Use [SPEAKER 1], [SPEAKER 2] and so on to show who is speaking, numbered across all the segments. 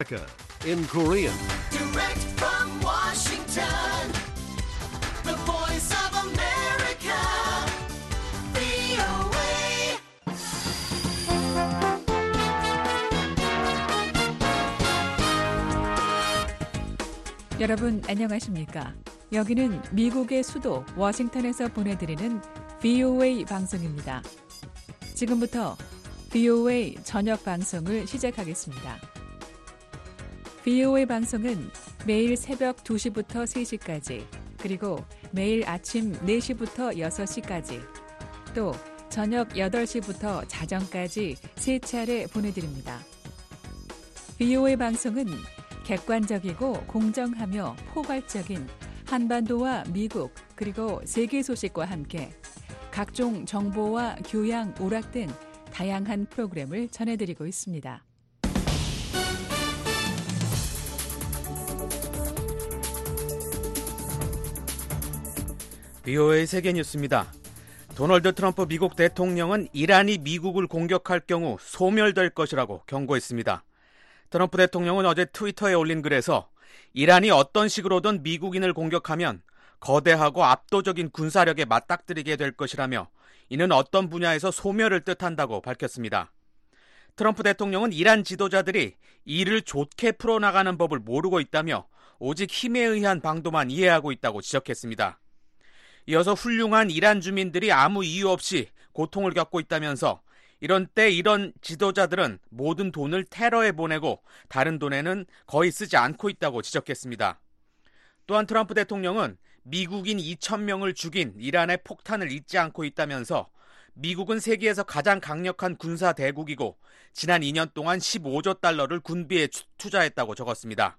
[SPEAKER 1] in Korean.
[SPEAKER 2] Direct from Washington, the voice of America, VOA.
[SPEAKER 3] 여러분 안녕하십니까? 여기는 미국의 수도 워싱턴에서 보내드리는 VOA 방송입니다. 지금부터 VOA 저녁 방송을 시작하겠습니다. VOA 방송은 매일 새벽 2시부터 3시까지, 그리고 매일 아침 4시부터 6시까지, 또 저녁 8시부터 자정까지 3차례 보내드립니다. VOA 방송은 객관적이고 공정하며 포괄적인 한반도와 미국 그리고 세계 소식과 함께 각종 정보와 교양, 오락 등 다양한 프로그램을 전해드리고 있습니다.
[SPEAKER 4] VOA 세계뉴스입니다. 도널드 트럼프 미국 대통령은 이란이 미국을 공격할 경우 소멸될 것이라고 경고했습니다. 트럼프 대통령은 어제 트위터에 올린 글에서 이란이 어떤 식으로든 미국인을 공격하면 거대하고 압도적인 군사력에 맞닥뜨리게 될 것이라며 이는 어떤 분야에서 소멸을 뜻한다고 밝혔습니다. 트럼프 대통령은 이란 지도자들이 이를 좋게 풀어나가는 법을 모르고 있다며 오직 힘에 의한 방도만 이해하고 있다고 지적했습니다. 이어서 훌륭한 이란 주민들이 아무 이유 없이 고통을 겪고 있다면서 이런 때 이런 지도자들은 모든 돈을 테러에 보내고 다른 돈에는 거의 쓰지 않고 있다고 지적했습니다. 또한 트럼프 대통령은 미국인 2,000명을 죽인 이란의 폭탄을 잊지 않고 있다면서 미국은 세계에서 가장 강력한 군사 대국이고 지난 2년 동안 15조 달러를 군비에 투자했다고 적었습니다.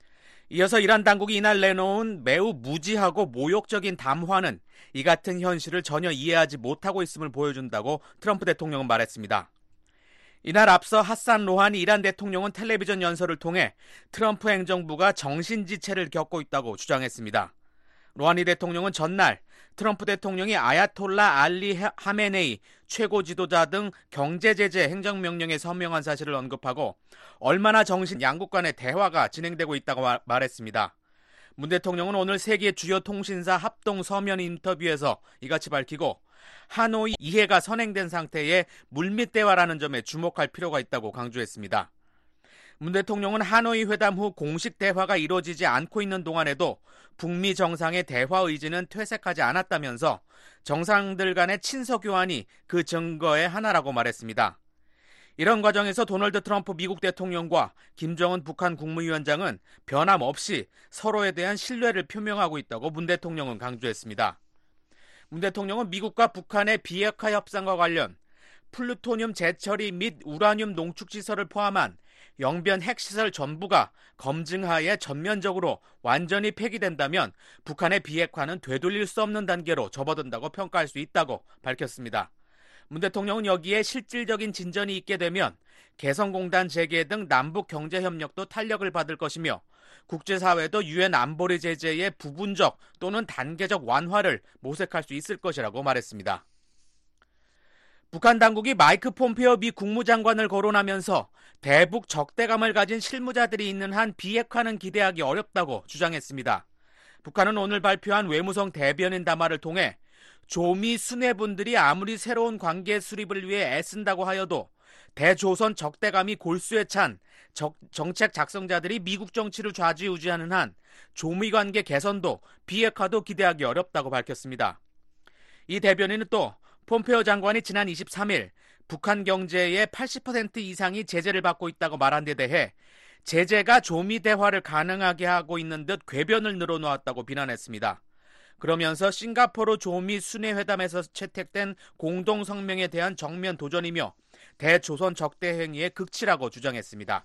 [SPEAKER 4] 이어서 이란 당국이 이날 내놓은 매우 무지하고 모욕적인 담화는 이 같은 현실을 전혀 이해하지 못하고 있음을 보여준다고 트럼프 대통령은 말했습니다. 이날 앞서 하산 로하니 이란 대통령은 텔레비전 연설을 통해 트럼프 행정부가 정신지체를 겪고 있다고 주장했습니다. 로하니 대통령은 전날 트럼프 대통령이 아야톨라 알리 하메네이 최고 지도자 등 경제제재 행정명령에 서명한 사실을 언급하고 얼마나 양국 간의 대화가 진행되고 있다고 말했습니다. 문 대통령은 오늘 세계 주요 통신사 합동 서면 인터뷰에서 이같이 밝히고 하노이 이해가 선행된 상태의 물밑 대화라는 점에 주목할 필요가 있다고 강조했습니다. 문 대통령은 하노이 회담 후 공식 대화가 이루어지지 않고 있는 동안에도 북미 정상의 대화 의지는 퇴색하지 않았다면서 정상들 간의 친서 교환이 그 증거의 하나라고 말했습니다. 이런 과정에서 도널드 트럼프 미국 대통령과 김정은 북한 국무위원장은 변함없이 서로에 대한 신뢰를 표명하고 있다고 문 대통령은 강조했습니다. 문 대통령은 미국과 북한의 비핵화 협상과 관련 플루토늄 재처리 및 우라늄 농축시설을 포함한 영변 핵시설 전부가 검증하에 전면적으로 완전히 폐기된다면 북한의 비핵화는 되돌릴 수 없는 단계로 접어든다고 평가할 수 있다고 밝혔습니다. 문 대통령은 여기에 실질적인 진전이 있게 되면 개성공단 재개 등 남북 경제협력도 탄력을 받을 것이며 국제사회도 유엔 안보리 제재의 부분적 또는 단계적 완화를 모색할 수 있을 것이라고 말했습니다. 북한 당국이 마이크 폼페오 미 국무장관을 거론하면서 대북 적대감을 가진 실무자들이 있는 한 비핵화는 기대하기 어렵다고 주장했습니다. 북한은 오늘 발표한 외무성 대변인 담화를 통해 조미 수뇌분들이 아무리 새로운 관계 수립을 위해 애쓴다고 하여도 대조선 적대감이 골수에 찬 정책 작성자들이 미국 정치를 좌지우지하는 한 조미 관계 개선도 비핵화도 기대하기 어렵다고 밝혔습니다. 이 대변인은 또 폼페오 장관이 지난 23일 북한 경제의 80% 이상이 제재를 받고 있다고 말한 데 대해 제재가 조미 대화를 가능하게 하고 있는 듯 궤변을 늘어놓았다고 비난했습니다. 그러면서 싱가포르 조미 순회회담에서 채택된 공동성명에 대한 정면 도전이며 대조선 적대 행위의 극치라고 주장했습니다.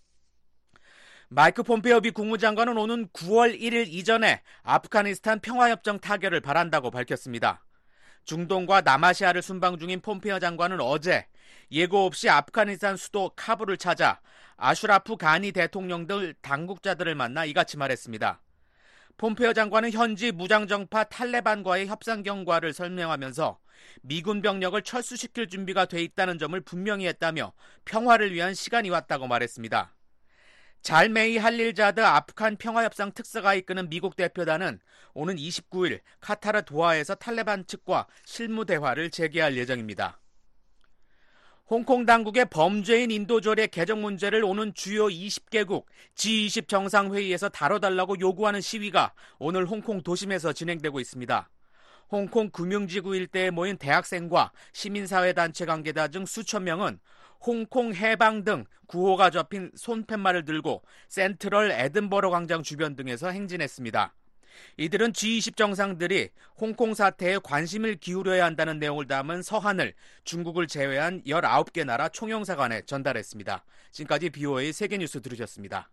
[SPEAKER 4] 마이크 폼페오 미 국무장관은 오는 9월 1일 이전에 아프가니스탄 평화협정 타결을 바란다고 밝혔습니다. 중동과 남아시아를 순방 중인 폼페오 장관은 어제 예고 없이 아프가니스탄 수도 카불을 찾아 아슈라프 가니 대통령 등 당국자들을 만나 이같이 말했습니다. 폼페오 장관은 현지 무장정파 탈레반과의 협상 경과를 설명하면서 미군 병력을 철수시킬 준비가 돼 있다는 점을 분명히 했다며 평화를 위한 시간이 왔다고 말했습니다. 잘메이 할릴자드 아프간 평화협상 특사가 이끄는 미국 대표단은 오는 29일 카타르 도하에서 탈레반 측과 실무 대화를 재개할 예정입니다. 홍콩 당국의 범죄인 인도조례 개정 문제를 오는 주요 20개국 G20 정상회의에서 다뤄달라고 요구하는 시위가 오늘 홍콩 도심에서 진행되고 있습니다. 홍콩 금융지구 일대에 모인 대학생과 시민사회단체 관계자 등 수천 명은 홍콩 해방 등 구호가 접힌 손팻말을 들고 센트럴 에든버러 광장 주변 등에서 행진했습니다. 이들은 G20 정상들이 홍콩 사태에 관심을 기울여야 한다는 내용을 담은 서한을 중국을 제외한 19개 나라 총영사관에 전달했습니다. 지금까지 BOA 세계뉴스 들으셨습니다.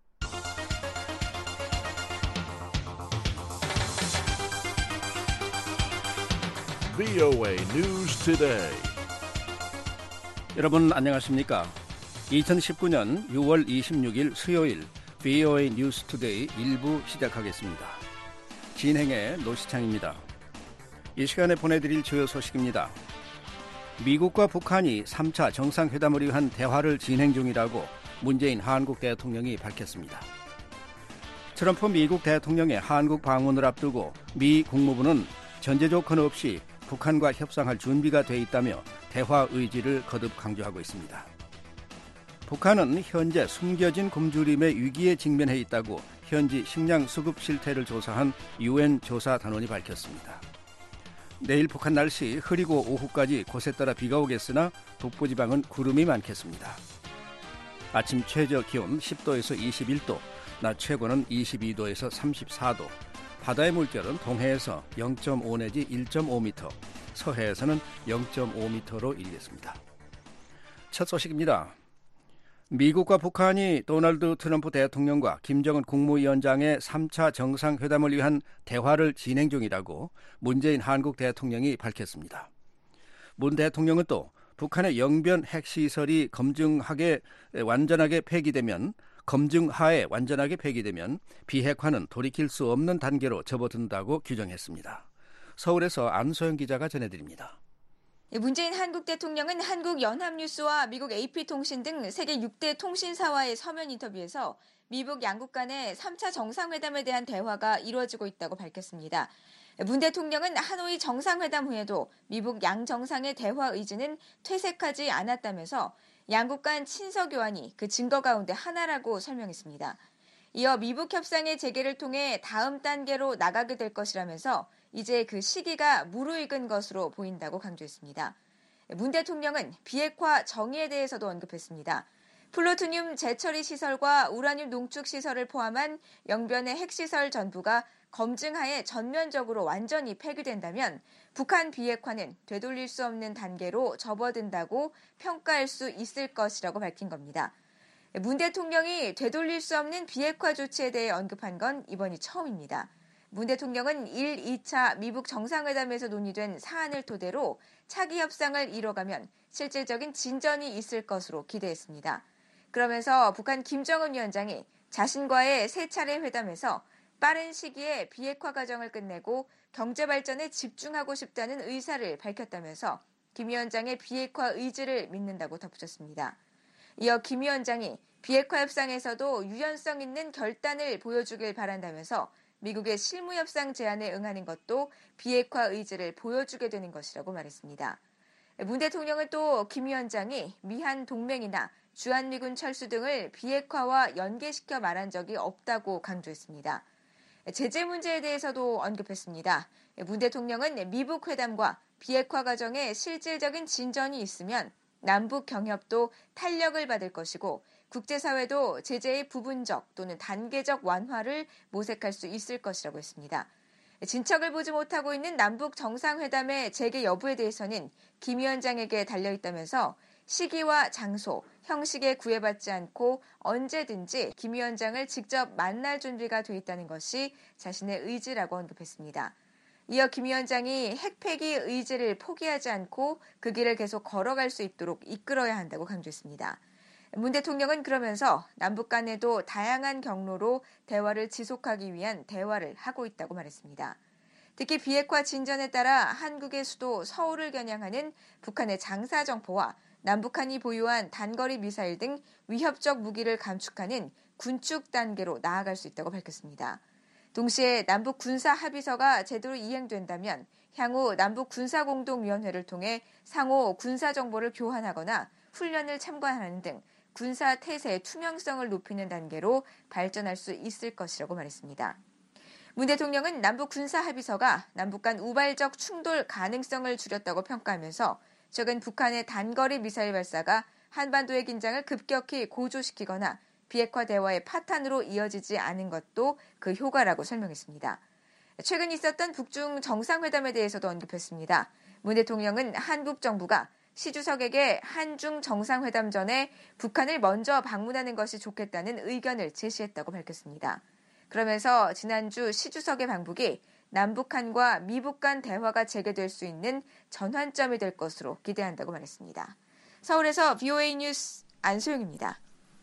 [SPEAKER 1] BOA News Today.
[SPEAKER 5] 여러분 안녕하십니까? 2019년 6월 26일 수요일 BOA 뉴스 투데이 1부 시작하겠습니다. 진행의 노시창입니다. 이 시간에 보내드릴 주요 소식입니다. 미국과 북한이 3차 정상회담을 위한 대화를 진행 중이라고 문재인 한국 대통령이 밝혔습니다. 트럼프 미국 대통령의 한국 방문을 앞두고 미 국무부는 전제 조건 없이 북한과 협상할 준비가 돼 있다며 대화 의지를 거듭 강조하고 있습니다. 북한은 현재 숨겨진 굶주림의 위기에 직면해 있다고 현지 식량 수급 실태를 조사한 UN 조사단원이 밝혔습니다. 내일 북한 날씨 흐리고 오후까지 곳에 따라 비가 오겠으나 북부지방은 구름이 많겠습니다. 아침 최저 기온 10도에서 21도, 낮 최고는 22도에서 34도, 바다의 물결은 동해에서 0.5 내지 1.5m, 서해에서는 0.5m로 일겠습니다. 첫 소식입니다. 미국과 북한이 도널드 트럼프 대통령과 김정은 국무위원장의 3차 정상회담을 위한 대화를 진행 중이라고 문재인 한국 대통령이 밝혔습니다. 문 대통령은 또 북한의 영변 핵시설이 검증하에 완전하게 폐기되면 비핵화는 돌이킬 수 없는 단계로 접어든다고 규정했습니다. 서울에서 안소영 기자가 전해드립니다.
[SPEAKER 6] 문재인 한국 대통령은 한국연합뉴스와 미국 AP통신 등 세계 6대 통신사와의 서면 인터뷰에서 미북 양국 간의 3차 정상회담에 대한 대화가 이루어지고 있다고 밝혔습니다. 문 대통령은 하노이 정상회담 후에도 미북 양 정상의 대화 의지는 퇴색하지 않았다면서 양국 간 친서 교환이 그 증거 가운데 하나라고 설명했습니다. 이어 미북 협상의 재개를 통해 다음 단계로 나가게 될 것이라면서 이제 그 시기가 무르익은 것으로 보인다고 강조했습니다. 문 대통령은 비핵화 정의에 대해서도 언급했습니다. 플루토늄 재처리 시설과 우라늄 농축 시설을 포함한 영변의 핵시설 전부가 검증하에 전면적으로 완전히 폐기된다면 북한 비핵화는 되돌릴 수 없는 단계로 접어든다고 평가할 수 있을 것이라고 밝힌 겁니다. 문 대통령이 되돌릴 수 없는 비핵화 조치에 대해 언급한 건 이번이 처음입니다. 문 대통령은 1, 2차 미북 정상회담에서 논의된 사안을 토대로 차기 협상을 이뤄가면 실질적인 진전이 있을 것으로 기대했습니다. 그러면서 북한 김정은 위원장이 자신과의 세 차례 회담에서 빠른 시기에 비핵화 과정을 끝내고 경제 발전에 집중하고 싶다는 의사를 밝혔다면서 김 위원장의 비핵화 의지를 믿는다고 덧붙였습니다. 이어 김 위원장이 비핵화 협상에서도 유연성 있는 결단을 보여주길 바란다면서 미국의 실무협상 제안에 응하는 것도 비핵화 의지를 보여주게 되는 것이라고 말했습니다. 문 대통령은 또 김 위원장이 미한 동맹이나 주한미군 철수 등을 비핵화와 연계시켜 말한 적이 없다고 강조했습니다. 제재 문제에 대해서도 언급했습니다. 문 대통령은 미북 회담과 비핵화 과정에 실질적인 진전이 있으면 남북 경협도 탄력을 받을 것이고 국제사회도 제재의 부분적 또는 단계적 완화를 모색할 수 있을 것이라고 했습니다. 진척을 보지 못하고 있는 남북 정상회담의 재개 여부에 대해서는 김 위원장에게 달려있다면서 시기와 장소, 형식에 구애받지 않고 언제든지 김 위원장을 직접 만날 준비가 돼 있다는 것이 자신의 의지라고 언급했습니다. 이어 김 위원장이 핵폐기 의지를 포기하지 않고 그 길을 계속 걸어갈 수 있도록 이끌어야 한다고 강조했습니다. 문 대통령은 그러면서 남북 간에도 다양한 경로로 대화를 지속하기 위한 대화를 하고 있다고 말했습니다. 특히 비핵화 진전에 따라 한국의 수도 서울을 겨냥하는 북한의 장사정포와 남북한이 보유한 단거리 미사일 등 위협적 무기를 감축하는 군축 단계로 나아갈 수 있다고 밝혔습니다. 동시에 남북 군사 합의서가 제대로 이행된다면 향후 남북 군사공동위원회를 통해 상호 군사 정보를 교환하거나 훈련을 참관하는 등 군사 태세의 투명성을 높이는 단계로 발전할 수 있을 것이라고 말했습니다. 문 대통령은 남북 군사 합의서가 남북 간 우발적 충돌 가능성을 줄였다고 평가하면서 최근 북한의 단거리 미사일 발사가 한반도의 긴장을 급격히 고조시키거나 비핵화 대화의 파탄으로 이어지지 않은 것도 그 효과라고 설명했습니다. 최근 있었던 북중 정상회담에 대해서도 언급했습니다. 문 대통령은 한국 정부가 시 주석에게 한중 정상회담 전에 북한을 먼저 방문하는 것이 좋겠다는 의견을 제시했다고 밝혔습니다. 그러면서 지난주 시 주석의 방북이 남북한과 미북 간 대화가 재개될 수 있는 전환점이 될 것으로 기대한다고 말했습니다. 서울에서 VOA 뉴스 안소영입니다.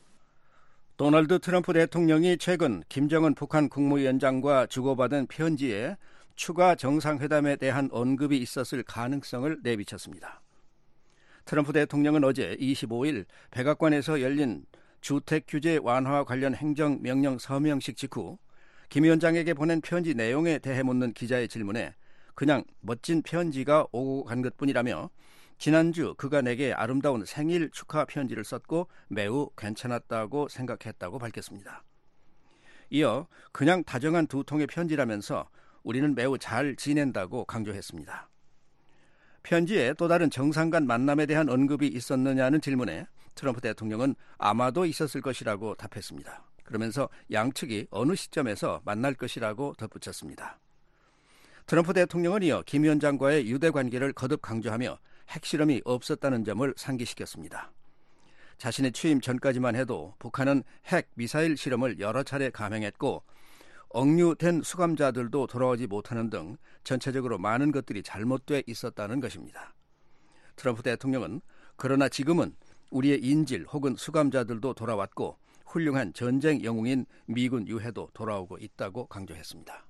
[SPEAKER 5] 도널드 트럼프 대통령이 최근 김정은 북한 국무위원장과 주고받은 편지에 추가 정상회담에 대한 언급이 있었을 가능성을 내비쳤습니다. 트럼프 대통령은 어제 25일 백악관에서 열린 주택규제 완화 관련 행정명령 서명식 직후 김 위원장에게 보낸 편지 내용에 대해 묻는 기자의 질문에 그냥 멋진 편지가 오고 간 것뿐이라며 지난주 그가 내게 아름다운 생일 축하 편지를 썼고 매우 괜찮았다고 생각했다고 밝혔습니다. 이어 그냥 다정한 두 통의 편지라면서 우리는 매우 잘 지낸다고 강조했습니다. 편지에 또 다른 정상 간 만남에 대한 언급이 있었느냐는 질문에 트럼프 대통령은 아마도 있었을 것이라고 답했습니다. 그러면서 양측이 어느 시점에서 만날 것이라고 덧붙였습니다. 트럼프 대통령은 이어 김 위원장과의 유대 관계를 거듭 강조하며 핵실험이 없었다는 점을 상기시켰습니다. 자신의 취임 전까지만 해도 북한은 핵 미사일 실험을 여러 차례 감행했고 억류된 수감자들도 돌아오지 못하는 등 전체적으로 많은 것들이 잘못돼 있었다는 것입니다. 트럼프 대통령은 그러나 지금은 우리의 인질 혹은 수감자들도 돌아왔고 훌륭한 전쟁 영웅인 미군 유해도 돌아오고 있다고 강조했습니다.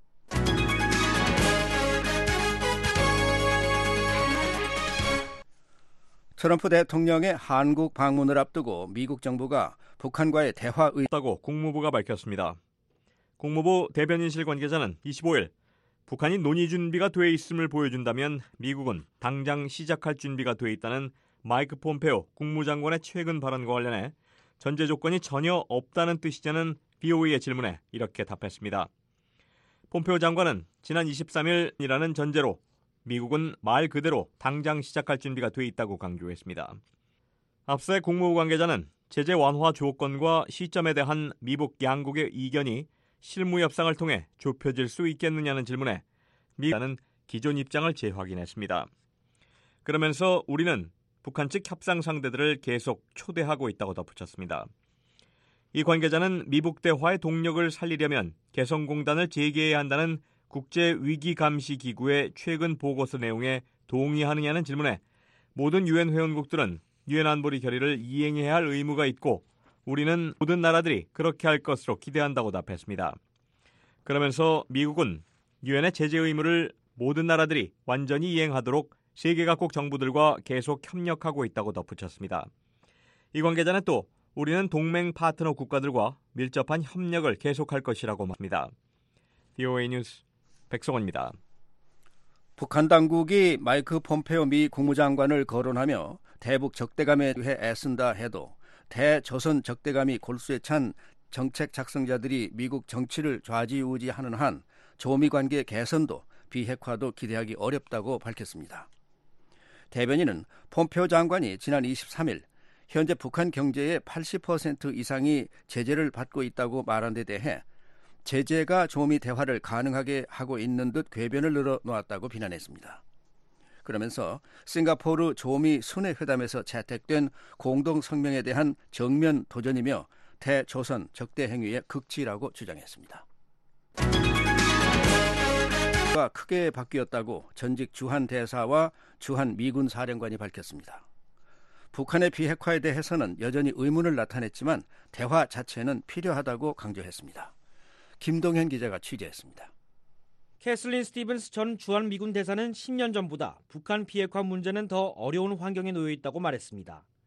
[SPEAKER 5] 트럼프 대통령의 한국 방문을 앞두고 미국 정부가 북한과의 대화
[SPEAKER 7] 있다고 국무부가 밝혔습니다. 국무부 대변인실 관계자는 25일 북한이 논의 준비가 돼 있음을 보여준다면 미국은 당장 시작할 준비가 돼 있다는 마이크 폼페오 국무장관의 최근 발언과 관련해 전제 조건이 전혀 없다는 뜻이냐는 VOA의 질문에 이렇게 답했습니다. 폼페오 장관은 지난 23일이라는 전제로 미국은 말 그대로 당장 시작할 준비가 돼 있다고 강조했습니다. 앞서의 국무부 관계자는 제재 완화 조건과 시점에 대한 미북 양국의 이견이 실무 협상을 통해 좁혀질 수 있겠느냐는 질문에 미국은 기존 입장을 재확인했습니다. 그러면서 우리는 북한 측 협상 상대들을 계속 초대하고 있다고 덧붙였습니다. 이 관계자는 미북 대화의 동력을 살리려면 개성공단을 재개해야 한다는 국제위기감시기구의 최근 보고서 내용에 동의하느냐는 질문에 모든 유엔 회원국들은 유엔 안보리 결의를 이행해야 할 의무가 있고 우리는 모든 나라들이 그렇게 할 것으로 기대한다고 답했습니다. 그러면서 미국은 유엔의 제재 의무를 모든 나라들이 완전히 이행하도록 세계 각국 정부들과 계속 협력하고 있다고 덧붙였습니다. 이 관계자는 또 우리는 동맹 파트너 국가들과 밀접한 협력을 계속할 것이라고 말합니다. VOA 뉴스 백성원입니다.
[SPEAKER 5] 북한 당국이 마이크 폼페오 미 국무장관을 거론하며 대북 적대감에 대해 애쓴다 해도 대조선 적대감이 골수에 찬 정책 작성자들이 미국 정치를 좌지우지하는 한 조미 관계 개선도 비핵화도 기대하기 어렵다고 밝혔습니다. 대변인은 폼페오 장관이 지난 23일 현재 북한 경제의 80% 이상이 제재를 받고 있다고 말한 데 대해 제재가 조미 대화를 가능하게 하고 있는 듯 궤변을 늘어놓았다고 비난했습니다. 그러면서 싱가포르 조미 순회회담에서 채택된 공동성명에 대한 정면 도전이며 대조선 적대 행위의 극치라고 주장했습니다. 가 크게 바뀌었다고 전직 주한 대사와 주한 미군 사령관이 밝혔습니다. 북한의 비핵화에 대해서는 여전히 의문을 나타냈지만 대화 자체는 필요하다고 강조했습니다. 김동현 기자가 취재했습니다.
[SPEAKER 8] 캐슬린 스티븐스 전 주한 미군 대사는 10년 전보다 북한 비핵화 문제는 더 어려운 환경에 놓여 있다고 말했습니다.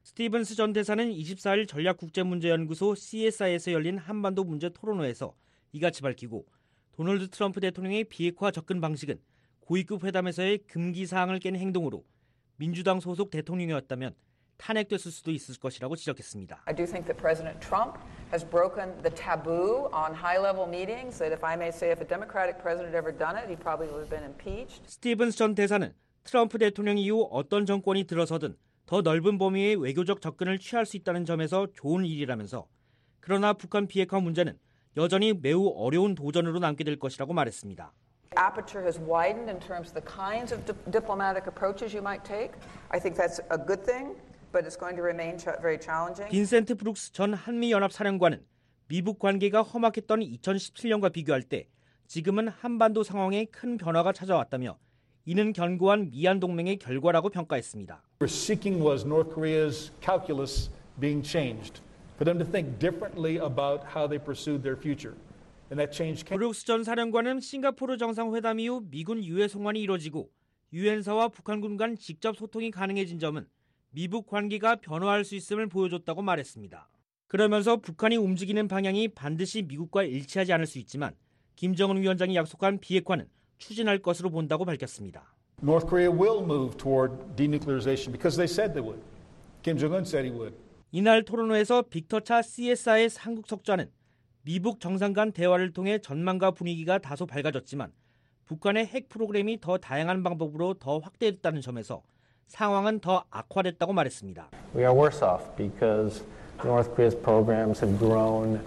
[SPEAKER 8] 스티븐스 전 대사는 24일 전략국제문제연구소 CSI에서 열린 한반도 문제 토론회에서 이같이 밝히고 도널드 트럼프 대통령의 비핵화 접근 방식은 고위급 회담에서의 금기 사항을 깬 행동으로 민주당 소속 대통령이었다면 탄핵됐을 수도 있을 것이라고 지적했습니다.
[SPEAKER 9] I do think that President Trump has broken the taboo on high-level meetings that if I may say if a Democratic president had ever done it, he probably would have been impeached.
[SPEAKER 8] 스티븐스 전 대사는 트럼프 대통령 이후 어떤 정권이 들어서든 더 넓은 범위의 외교적 접근을 취할 수 있다는 점에서 좋은 일이라면서 그러나 북한 비핵화 문제는 여전히 매우 어려운 도전으로 남게 될 것이라고 말했습니다.
[SPEAKER 9] Aperture has widened in terms of the kinds of diplomatic approaches you might take. I think that's a good thing. But it's going to remain very challenging.
[SPEAKER 8] 빈센트 브룩스 전 한미연합사령관은 미북 관계가 험악했던 2017년과 비교할 때 지금은 한반도 상황에 큰 변화가 찾아왔다며 이는 견고한 미한 동맹의 결과라고 평가했습니다.
[SPEAKER 10] What we're seeking was North Korea's calculus being changed, for them to think differently about how they pursued their future. And that change came.
[SPEAKER 8] 브룩스 전 사령관은 싱가포르 정상회담 이후 미군 유해 송환이 이뤄지고 유엔사와 북한군 간 직접 소통이 가능해진 점은 미북 관계가 변화할 수 있음을 보여줬다고 말했습니다. 그러면서 북한이 움직이는 방향이 반드시 미국과 일치하지 않을 수 있지만 김정은 위원장이 약속한 비핵화는 추진할 것으로 본다고 밝혔습니다.
[SPEAKER 10] North Korea will move toward denuclearization because they said they would. Kim Jong-un said he would.
[SPEAKER 8] 이날 토론회에서 빅터차 CSI의 한국 석좌는 미북 정상 간 대화를 통해 전망과 분위기가 다소 밝아졌지만 북한의 핵 프로그램이 더 다양한 방법으로 더 확대됐다는 점에서 상황은 더 악화됐다고 말했습니다.
[SPEAKER 11] We are worse off because North Korea's programs have grown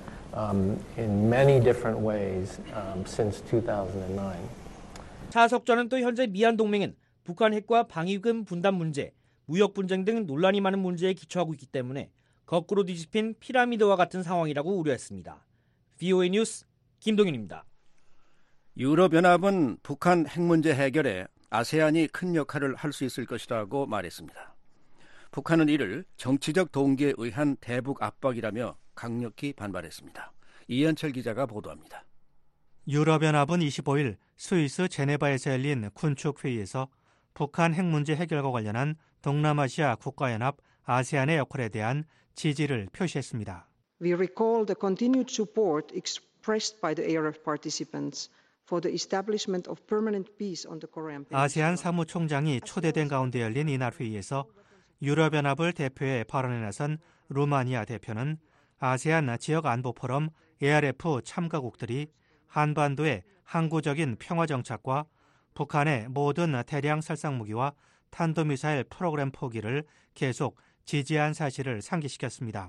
[SPEAKER 11] in many different ways since 2009.
[SPEAKER 8] 차 석좌는 또 현재 미한 동맹은 북한 핵과 방위금 분담 문제, 무역 분쟁 등 논란이 많은 문제에 기초하고 있기 때문에 거꾸로 뒤집힌 피라미드와 같은 상황이라고 우려했습니다. VOA 뉴스 김동윤입니다.
[SPEAKER 5] 유럽연합은 북한 핵 문제 해결에 아세안이 큰 역할을 할 수 있을 것이라고 말했습니다. 북한은 이를 정치적 동기에 의한 대북 압박이라며 강력히 반발했습니다. 이현철 기자가 보도합니다.
[SPEAKER 12] 유럽연합은 25일 스위스 제네바에서 열린 군축회의에서 북한 핵 문제 해결과 관련한 동남아시아 국가연합 아세안의 역할에 대한 지지를 표시했습니다.
[SPEAKER 13] We recall the continued support expressed by the ARF participants for the establishment of permanent peace on the Korean Peninsula.
[SPEAKER 12] 아세안 사무총장이 초대된 가운데 열린 이날 회의에서 유럽연합을 대표해 발언에 나선 루마니아 대표는 아세안 지역 안보 포럼 ARF 참가국들이 한반도의 항구적인 평화 정착과 북한의 모든 대량 살상 무기와 탄도미사일 프로그램 포기를 계속 지지한 사실을 상기시켰습니다.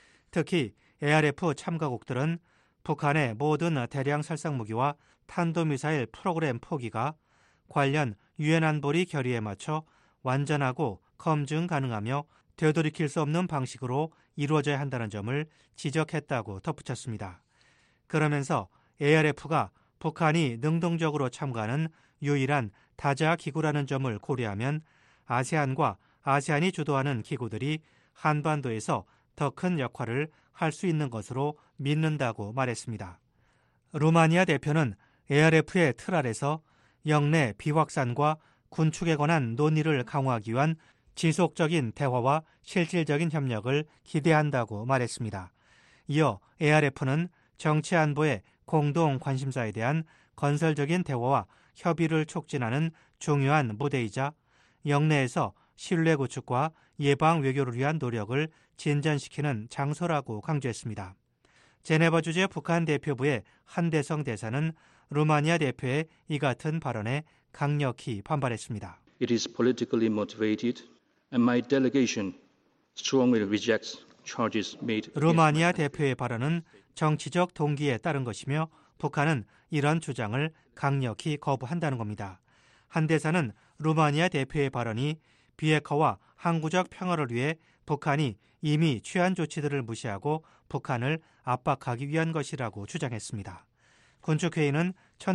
[SPEAKER 12] 특히 ARF 참가국들은 북한의 모든 대량 살상 무기와 탄도미사일 프로그램 포기가 관련 유엔 안보리 결의에 맞춰 완전하고 검증 가능하며 되돌이킬 수 없는 방식으로 이루어져야 한다는 점을 지적했다고 덧붙였습니다. 그러면서 ARF가 북한이 능동적으로 참가하는 유일한 다자 기구라는 점을 고려하면 아세안과 아세안이 주도하는 기구들이 한반도에서 더 큰 역할을 할 수 있는 것으로 믿는다고 말했습니다. 루마니아 대표는 ARF의 틀 아래서 영내 비확산과 군축에 관한 논의를 강화하기 위한 지속적인 대화와 실질적인 협력을 기대한다고 말했습니다. 이어 ARF는 정치 안보의 공동 관심사에 대한 건설적인 대화와 협의를 촉진하는 중요한 무대이자 영내에서 신뢰 구축과 예방 외교를 위한 노력을 진전시키는 장소라고 강조했습니다. 제네바 주재 북한 대표부의 한대성 대사는 루마니아 대표의 이 같은 발언에 강력히 반발했습니다.
[SPEAKER 14] It is politically motivated and my delegation strongly rejects charges made.
[SPEAKER 12] 루마니아 대표의 발언은 정치적 동기에 따른 것이며 북한은 이런 주장을 강력히 거부한다는 겁니다. 한 대사는 루마니아 대표의 발언이 비핵화와 항구적 평화를 위해 북한이 이미 취한 조치들을 무시하고 북한을 압박하기 위한 것이라고 주장했습니다. 군축회의는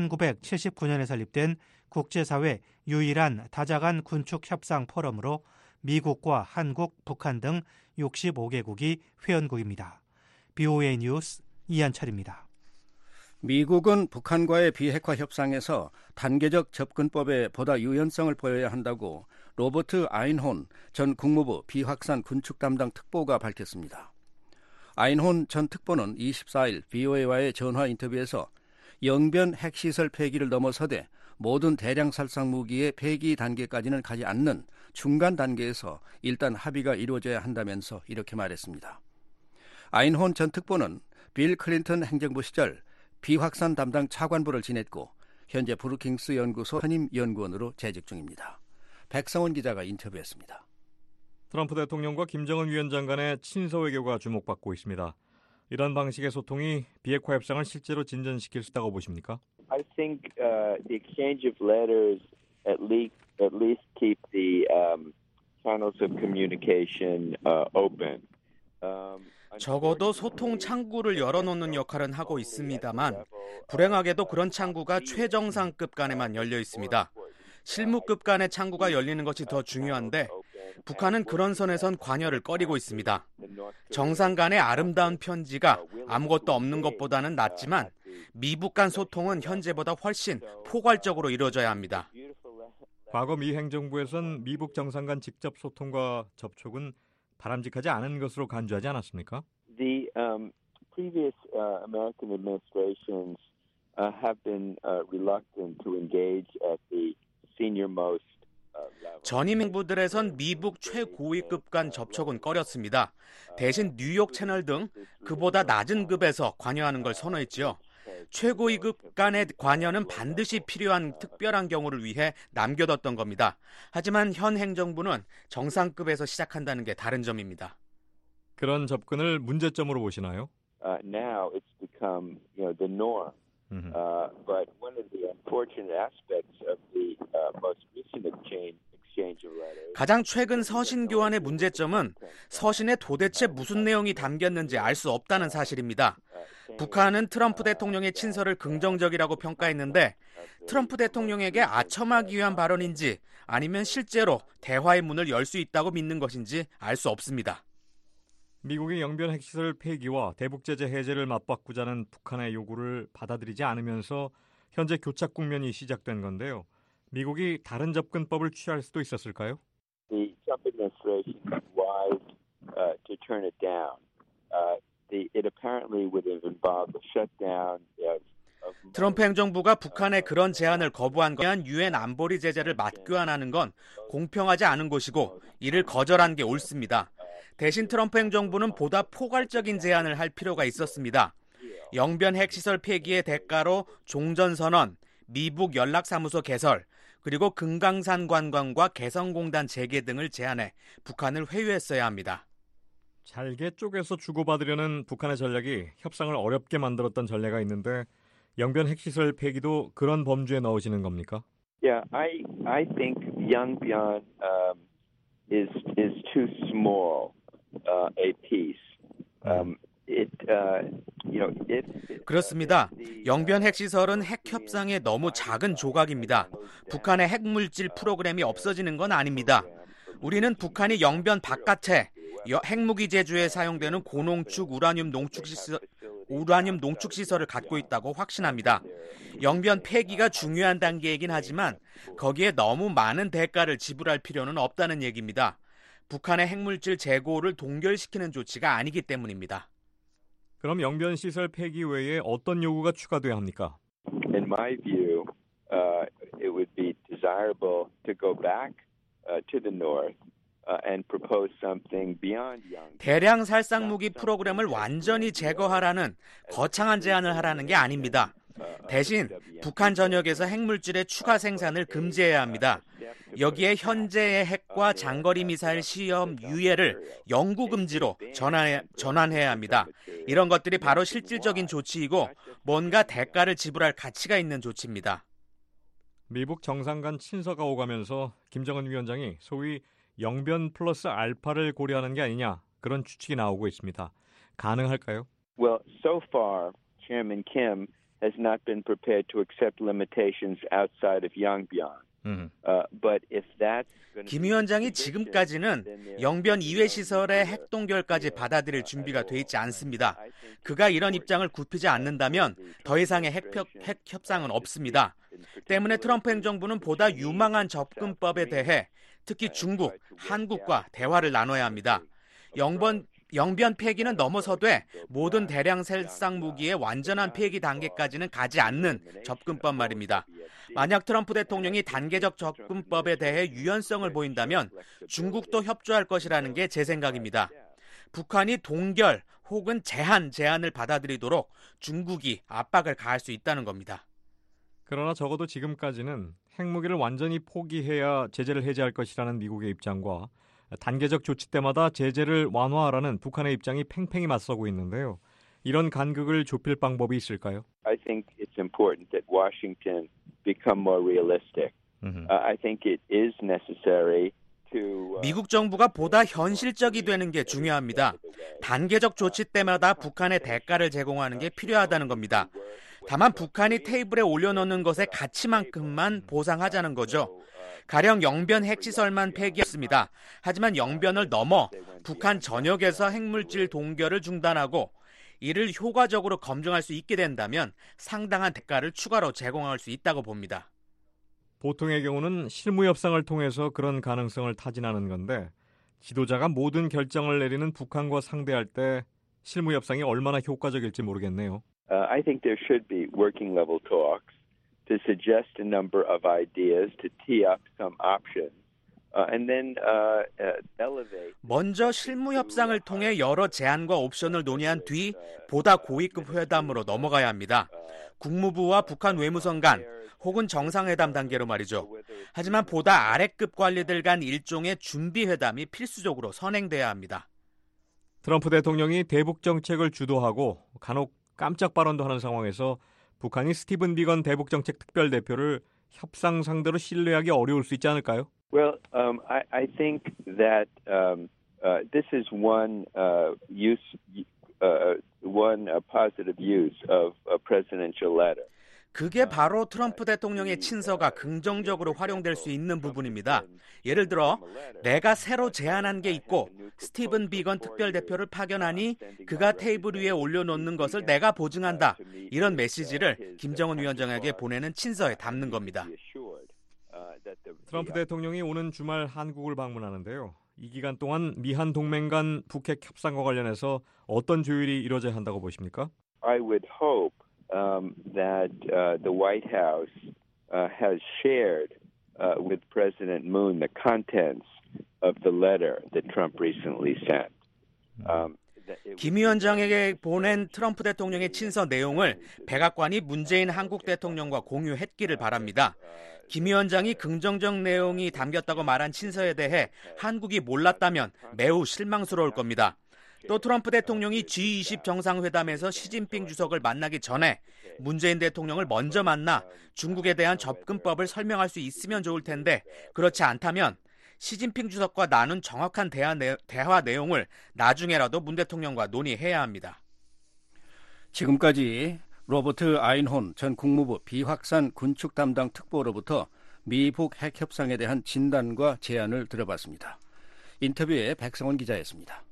[SPEAKER 12] 1979년에 설립된 국제사회 유일한 다자간 군축 협상 포럼으로 미국과 한국, 북한 등 65개국이 회원국입니다. BOA 뉴스 이한철입니다.
[SPEAKER 5] 미국은 북한과의 비핵화 협상에서 단계적 접근법에 보다 유연성을 보여야 한다고 로버트 아인혼 전 국무부 비확산 군축 담당 특보가 밝혔습니다. 아인혼 전 특보는 24일 VOA와의 전화 인터뷰에서 영변 핵시설 폐기를 넘어서되 모든 대량 살상 무기의 폐기 단계까지는 가지 않는 중간 단계에서 일단 합의가 이루어져야 한다면서 이렇게 말했습니다. 아인혼 전 특보는 빌 클린턴 행정부 시절 비확산 담당 차관부를 지냈고 현재 브루킹스 연구소 현임 연구원으로 재직 중입니다. 백성원 기자가 인터뷰했습니다.
[SPEAKER 7] 트럼프 대통령과 김정은 위원장 간의 친서 외교가 주목받고 있습니다. 이런 방식의 소통이 비핵화 협상을 실제로 진전시킬 수 있다고 보십니까?
[SPEAKER 15] I think the exchange of letters at least keep the channels of communication open.
[SPEAKER 4] 적어도 소통 창구를 열어놓는 역할은 하고 있습니다만 불행하게도 그런 창구가 최정상급 간에만 열려 있습니다. 실무급 간의 창구가 열리는 것이 더 중요한데 북한은 그런 선에선 관여를 꺼리고 있습니다. 정상 간의 아름다운 편지가 아무것도 없는 것보다는 낫지만 미북 간 소통은 현재보다 훨씬 포괄적으로 이루어져야 합니다.
[SPEAKER 7] 과거 미 행정부에선 미북 정상 간 직접 소통과 접촉은 바람직하지 않은 것으로 간주하지 않았습니까?
[SPEAKER 15] The previous American administrations have been reluctant to engage at the senior-most
[SPEAKER 4] 전임 행부들에선 미북 최고위급 간 접촉은 꺼렸습니다. 대신 뉴욕 채널 등 그보다 낮은 급에서 관여하는 걸 선호했죠. 최고위급 간의 관여는 반드시 필요한 특별한 경우를 위해 남겨뒀던 겁니다. 하지만 현 행정부는 정상급에서 시작한다는 게 다른 점입니다.
[SPEAKER 7] 그런 접근을 문제점으로 보시나요?
[SPEAKER 15] Now it's become, the norm. But one of the unfortunate aspects of the most recent exchange of letters.
[SPEAKER 4] 가장 최근 서신 교환의 문제점은 서신에 도대체 무슨 내용이 담겼는지 알 수 없다는 사실입니다. 북한은 트럼프 대통령의 친서를 긍정적이라고 평가했는데 트럼프 대통령에게 아첨하기 위한 발언인지 아니면 실제로 대화의 문을 열 수 있다고 믿는 것인지 알 수 없습니다.
[SPEAKER 7] 미국이 영변 핵시설 폐기와 대북제재 해제를 맞바꾸자는 북한의 요구를 받아들이지 않으면서 현재 교착 국면이 시작된 건데요. 미국이 다른 접근법을 취할 수도 있었을까요?
[SPEAKER 15] The Trump administration was wise to turn it down. It apparently would have involved the shutdown of
[SPEAKER 4] 트럼프 행정부가 북한의 그런 제안을 거부한 건 유엔 안보리 제재를 맞교환하는 건 공평하지 않은 것이고 이를 거절한 게 옳습니다. 대신 트럼프 행정부는 보다 포괄적인 제안을 할 필요가 있었습니다. 영변 핵시설 폐기의 대가로 종전선언, 미북 연락사무소 개설, 그리고 금강산 관광과 개성공단 재개 등을 제안해 북한을 회유했어야 합니다.
[SPEAKER 7] 잘게 쪼개서 주고받으려는 북한의 전략이 협상을 어렵게 만들었던 전례가 있는데 영변 핵시설 폐기도 그런 범주에 넣으시는 겁니까?
[SPEAKER 15] Yeah, I think Yongbyon is too small a piece.
[SPEAKER 4] 그렇습니다. 영변 핵시설은 핵 협상의 너무 작은 조각입니다. 북한의 핵물질 프로그램이 없어지는 건 아닙니다. 우리는 북한이 영변 바깥에 핵무기 제조에 사용되는 고농축 우라늄 농축 시설을 갖고 있다고 확신합니다. 영변 폐기가 중요한 단계이긴 하지만 거기에 너무 많은 대가를 지불할 필요는 없다는 얘기입니다. 북한의 핵물질 재고를 동결시키는 조치가 아니기 때문입니다.
[SPEAKER 7] 그럼 영변 시설 폐기 외에 어떤 요구가 추가돼야 합니까?
[SPEAKER 15] In my view, it would be desirable to go back to the north. And propose something beyond Yongbyon.
[SPEAKER 4] 대량 살상 무기 프로그램을 완전히 제거하라는 거창한 제안을 하라는 게 아닙니다. 대신 북한 전역에서 핵물질의 추가 생산을 금지해야 합니다. 여기에 현재의 핵과 장거리 미사일 시험 유예를 영구 금지로 전환해야 합니다. 이런 것들이 바로 실질적인 조치이고 뭔가 대가를 지불할 가치가 있는 조치입니다.
[SPEAKER 7] 미북 정상 간 친서가 오가면서 김정은 위원장이 소위 영변 플러스 알파를 고려하는 게 아니냐 그런 추측이 나오고 있습니다. 가능할까요?
[SPEAKER 15] Well, so far, Chairman Kim has not been prepared to accept limitations outside of Yongbyon. But if that's
[SPEAKER 4] 김 위원장이 지금까지는 영변 이외 시설의 핵 동결까지 받아들일 준비가 돼 있지 않습니다. 그가 이런 입장을 굽히지 않는다면 더 이상의 핵 협상은 없습니다. 때문에 트럼프 행정부는 보다 유망한 접근법에 대해 특히 중국, 한국과 대화를 나눠야 합니다. 영변 폐기는 넘어서되 모든 대량 살상 무기의 완전한 폐기 단계까지는 가지 않는 접근법 말입니다. 만약 트럼프 대통령이 단계적 접근법에 대해 유연성을 보인다면 중국도 협조할 것이라는 게 제 생각입니다. 북한이 동결 혹은 제한을 받아들이도록 중국이 압박을 가할 수 있다는 겁니다.
[SPEAKER 7] 그러나 적어도 지금까지는 핵무기를 완전히 포기해야 제재를 해제할 것이라는 미국의 입장과 단계적 조치 때마다 제재를 완화하라는 북한의 입장이 팽팽히 맞서고 있는데요. 이런 간극을 좁힐 방법이 있을까요?
[SPEAKER 15] I think it's important that Washington become more realistic. I think it is necessary to
[SPEAKER 4] 미국 정부가 보다 현실적이 되는 게 중요합니다. 단계적 조치 때마다 북한에 대가를 제공하는 게 필요하다는 겁니다. 다만 북한이 테이블에 올려놓는 것의 가치만큼만 보상하자는 거죠. 가령 영변 핵시설만 폐기했습니다. 하지만 영변을 넘어 북한 전역에서 핵물질 동결을 중단하고 이를 효과적으로 검증할 수 있게 된다면 상당한 대가를 추가로 제공할 수 있다고 봅니다.
[SPEAKER 7] 보통의 경우는 실무 협상을 통해서 그런 가능성을 타진하는 건데 지도자가 모든 결정을 내리는 북한과 상대할 때 실무 협상이 얼마나 효과적일지 모르겠네요.
[SPEAKER 15] I think there should be working level talks to suggest a number of ideas to tee up some options. And then elevate.
[SPEAKER 4] 먼저 실무 협상을 통해 여러 제안과 옵션을 논의한 뒤 보다 고위급 회담으로 넘어가야 합니다. 국무부와 북한 외무성 간 혹은 정상회담 단계로 말이죠. 하지만 보다 아래급 관리들 간 일종의 준비 회담이 필수적으로 선행돼야 합니다.
[SPEAKER 7] 트럼프 대통령이 대북 정책을 주도하고 간혹 깜짝 발언도 하는 상황에서 북한이 스티븐 비건 대북 정책 특별 대표를 협상 상대로 신뢰하기 어려울 수 있지 않을까요?
[SPEAKER 15] Well, I think that this is one positive use of a presidential letter.
[SPEAKER 4] 그게 바로 트럼프 대통령의 친서가 긍정적으로 활용될 수 있는 부분입니다. 예를 들어 내가 새로 제안한 게 있고 스티븐 비건 특별대표를 파견하니 그가 테이블 위에 올려놓는 것을 내가 보증한다. 이런 메시지를 김정은 위원장에게 보내는 친서에 담는 겁니다.
[SPEAKER 7] 트럼프 대통령이 오는 주말 한국을 방문하는데요. 이 기간 동안 미한 동맹 간 북핵 협상과 관련해서 어떤 조율이 이루어져야 한다고 보십니까?
[SPEAKER 15] I would hope that the White House has shared with President Moon the contents of the letter that Trump recently sent.
[SPEAKER 4] 김 위원장에게 보낸 트럼프 대통령의 친서 내용을 백악관이 문재인 한국 대통령과 공유했기를 바랍니다. 김 위원장이 긍정적 내용이 담겼다고 말한 친서에 대해 한국이 몰랐다면 매우 실망스러울 겁니다. 또 트럼프 대통령이 G20 정상회담에서 시진핑 주석을 만나기 전에 문재인 대통령을 먼저 만나 중국에 대한 접근법을 설명할 수 있으면 좋을 텐데 그렇지 않다면 시진핑 주석과 나눈 정확한 대화 내용을 나중에라도 문 대통령과 논의해야 합니다.
[SPEAKER 5] 지금까지 로버트 아인혼 전 국무부 비확산 군축 담당 특보로부터 미북 핵 협상에 대한 진단과 제안을 들어봤습니다. 인터뷰에 백성원 기자였습니다.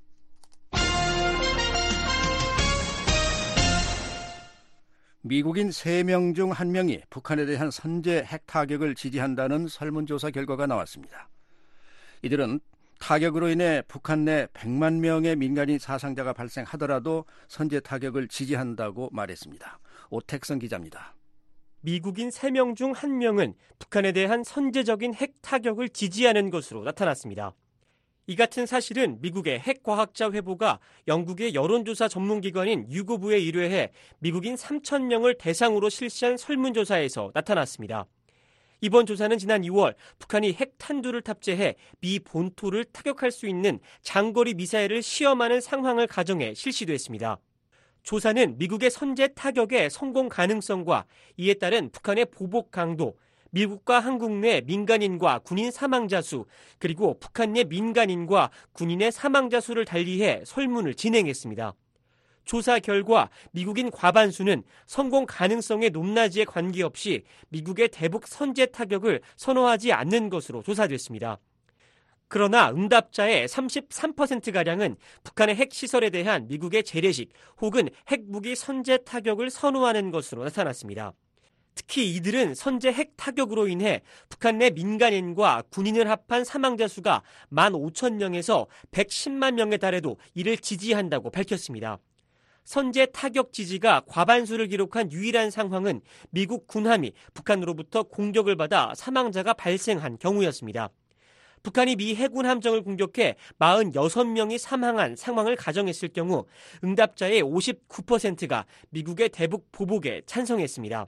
[SPEAKER 5] 미국인 3명 중 1명이 북한에 대한 선제 핵 타격을 지지한다는 설문조사 결과가 나왔습니다. 이들은 타격으로 인해 북한 내 100만 명의 민간인 사상자가 발생하더라도 선제 타격을 지지한다고 말했습니다. 오택선 기자입니다.
[SPEAKER 16] 미국인 3명 중 1명은 북한에 대한 선제적인 핵 타격을 지지하는 것으로 나타났습니다. 이 같은 사실은 미국의 핵과학자 회보가 영국의 여론조사 전문기관인 유고부에 의뢰해 미국인 3,000명을 대상으로 실시한 설문조사에서 나타났습니다. 이번 조사는 지난 2월 북한이 핵탄두를 탑재해 미 본토를 타격할 수 있는 장거리 미사일을 시험하는 상황을 가정해 실시됐습니다. 조사는 미국의 선제 타격의 성공 가능성과 이에 따른 북한의 보복 강도, 미국과 한국 내 민간인과 군인 사망자 수, 그리고 북한 내 민간인과 군인의 사망자 수를 달리해 설문을 진행했습니다. 조사 결과 미국인 과반수는 성공 가능성의 높낮이에 관계없이 미국의 대북 선제 타격을 선호하지 않는 것으로 조사됐습니다. 그러나 응답자의 33%가량은 북한의 핵시설에 대한 미국의 재래식 혹은 핵무기 선제 타격을 선호하는 것으로 나타났습니다. 특히 이들은 선제 핵 타격으로 인해 북한 내 민간인과 군인을 합한 사망자 수가 15,000명에서 110만 명에 달해도 이를 지지한다고 밝혔습니다. 선제 타격 지지가 과반수를 기록한 유일한 상황은 미국 군함이 북한으로부터 공격을 받아 사망자가 발생한 경우였습니다. 북한이 미 해군 함정을 공격해 46명이 사망한 상황을 가정했을 경우 응답자의 59%가 미국의 대북 보복에 찬성했습니다.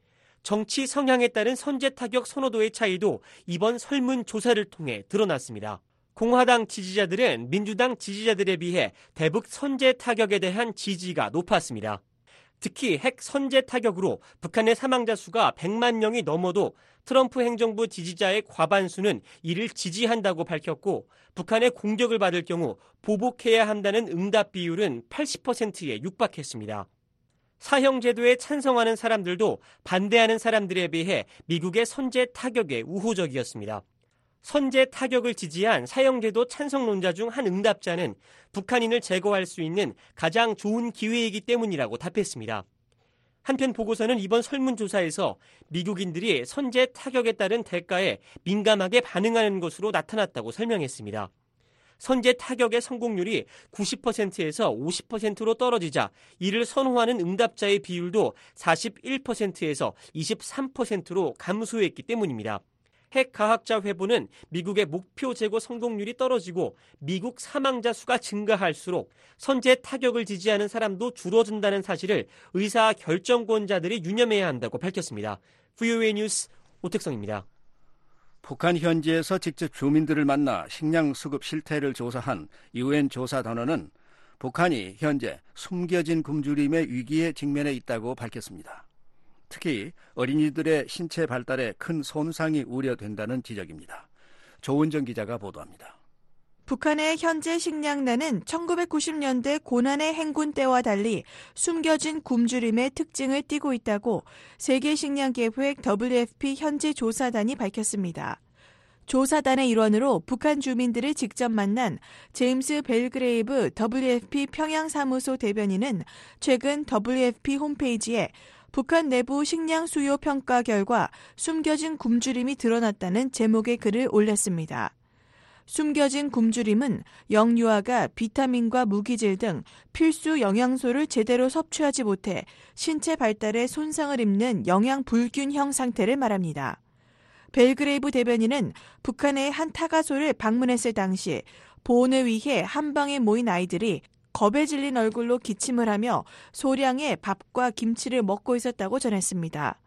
[SPEAKER 16] 정치 성향에 따른 선제 타격 선호도의 차이도 이번 설문조사를 통해 드러났습니다. 공화당 지지자들은 민주당 지지자들에 비해 대북 선제 타격에 대한 지지가 높았습니다. 특히 핵 선제 타격으로 북한의 사망자 수가 100만 명이 넘어도 트럼프 행정부 지지자의 과반수는 이를 지지한다고 밝혔고 북한의 공격을 받을 경우 보복해야 한다는 응답 비율은 80%에 육박했습니다. 사형제도에 찬성하는 사람들도 반대하는 사람들에 비해 미국의 선제 타격에 우호적이었습니다. 선제 타격을 지지한 사형제도 찬성론자 중 한 응답자는 북한인을 제거할 수 있는 가장 좋은 기회이기 때문이라고 답했습니다. 한편 보고서는 이번 설문조사에서 미국인들이 선제 타격에 따른 대가에 민감하게 반응하는 것으로 나타났다고 설명했습니다. 선제 타격의 성공률이 90%에서 50%로 떨어지자 이를 선호하는 응답자의 비율도 41%에서 23%로 감소했기 때문입니다. 핵 과학자 회보는 미국의 목표 제거 성공률이 떨어지고 미국 사망자 수가 증가할수록 선제 타격을 지지하는 사람도 줄어든다는 사실을 의사 결정권자들이 유념해야 한다고 밝혔습니다. VOA 뉴스 오택성입니다.
[SPEAKER 5] 북한 현지에서 직접 주민들을 만나 식량 수급 실태를 조사한 UN 조사단원은 북한이 현재 숨겨진 굶주림의 위기에 직면해 있다고 밝혔습니다. 특히 어린이들의 신체 발달에 큰 손상이 우려된다는 지적입니다. 조은정 기자가 보도합니다.
[SPEAKER 17] 북한의 현재 식량난은 1990년대 고난의 행군 때와 달리 숨겨진 굶주림의 특징을 띠고 있다고 세계식량계획 WFP 현지 조사단이 밝혔습니다. 조사단의 일원으로 북한 주민들을 직접 만난 제임스 벨그레이브 WFP 평양사무소 대변인은 최근 WFP 홈페이지에 북한 내부 식량 수요 평가 결과 숨겨진 굶주림이 드러났다는 제목의 글을 올렸습니다. 숨겨진 굶주림은 영유아가 비타민과 무기질 등 필수 영양소를 제대로 섭취하지 못해 신체 발달에 손상을 입는 영양 불균형 상태를 말합니다. 벨그레이브 대변인은 북한의 한 타가소를 방문했을 당시 보온을 위해 한방에 모인 아이들이 겁에 질린 얼굴로 기침을 하며 소량의 밥과 김치를 먹고 있었다고 전했습니다.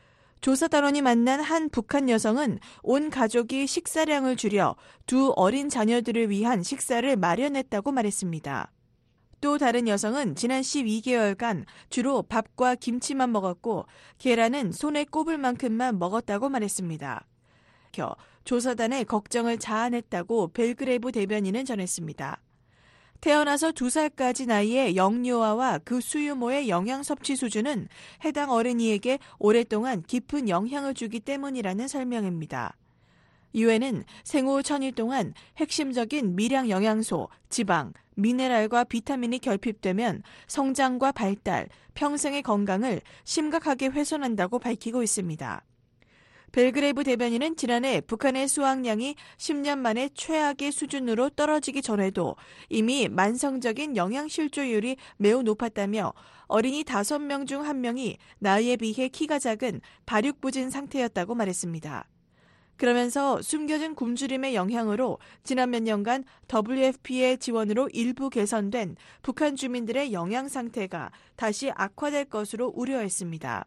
[SPEAKER 17] 조사단원이 만난 한 북한 여성은 온 가족이 식사량을 줄여 두 어린 자녀들을 위한 식사를 마련했다고 말했습니다. 또 다른 여성은 지난 12개월간 주로 밥과 김치만 먹었고 계란은 손에 꼽을 만큼만 먹었다고 말했습니다. 조사단의 걱정을 자아냈다고 벨그레이브 대변인은 전했습니다. 태어나서 2살까지 나이의 영유아와 그 수유모의 영양 섭취 수준은 해당 어린이에게 오랫동안 깊은 영향을 주기 때문이라는 설명입니다. 유엔은 생후 1000일 동안 핵심적인 미량 영양소, 지방, 미네랄과 비타민이 결핍되면 성장과 발달, 평생의 건강을 심각하게 훼손한다고 밝히고 있습니다. 벨그레이브 대변인은 지난해 북한의 수확량이 10년 만에 최악의 수준으로 떨어지기 전에도 이미 만성적인 영양실조율이 매우 높았다며 어린이 5명 중 1명이 나이에 비해 키가 작은 발육부진 상태였다고 말했습니다. 그러면서 숨겨진 굶주림의 영향으로 지난 몇 년간 WFP의 지원으로 일부 개선된 북한 주민들의 영양 상태가 다시 악화될 것으로 우려했습니다.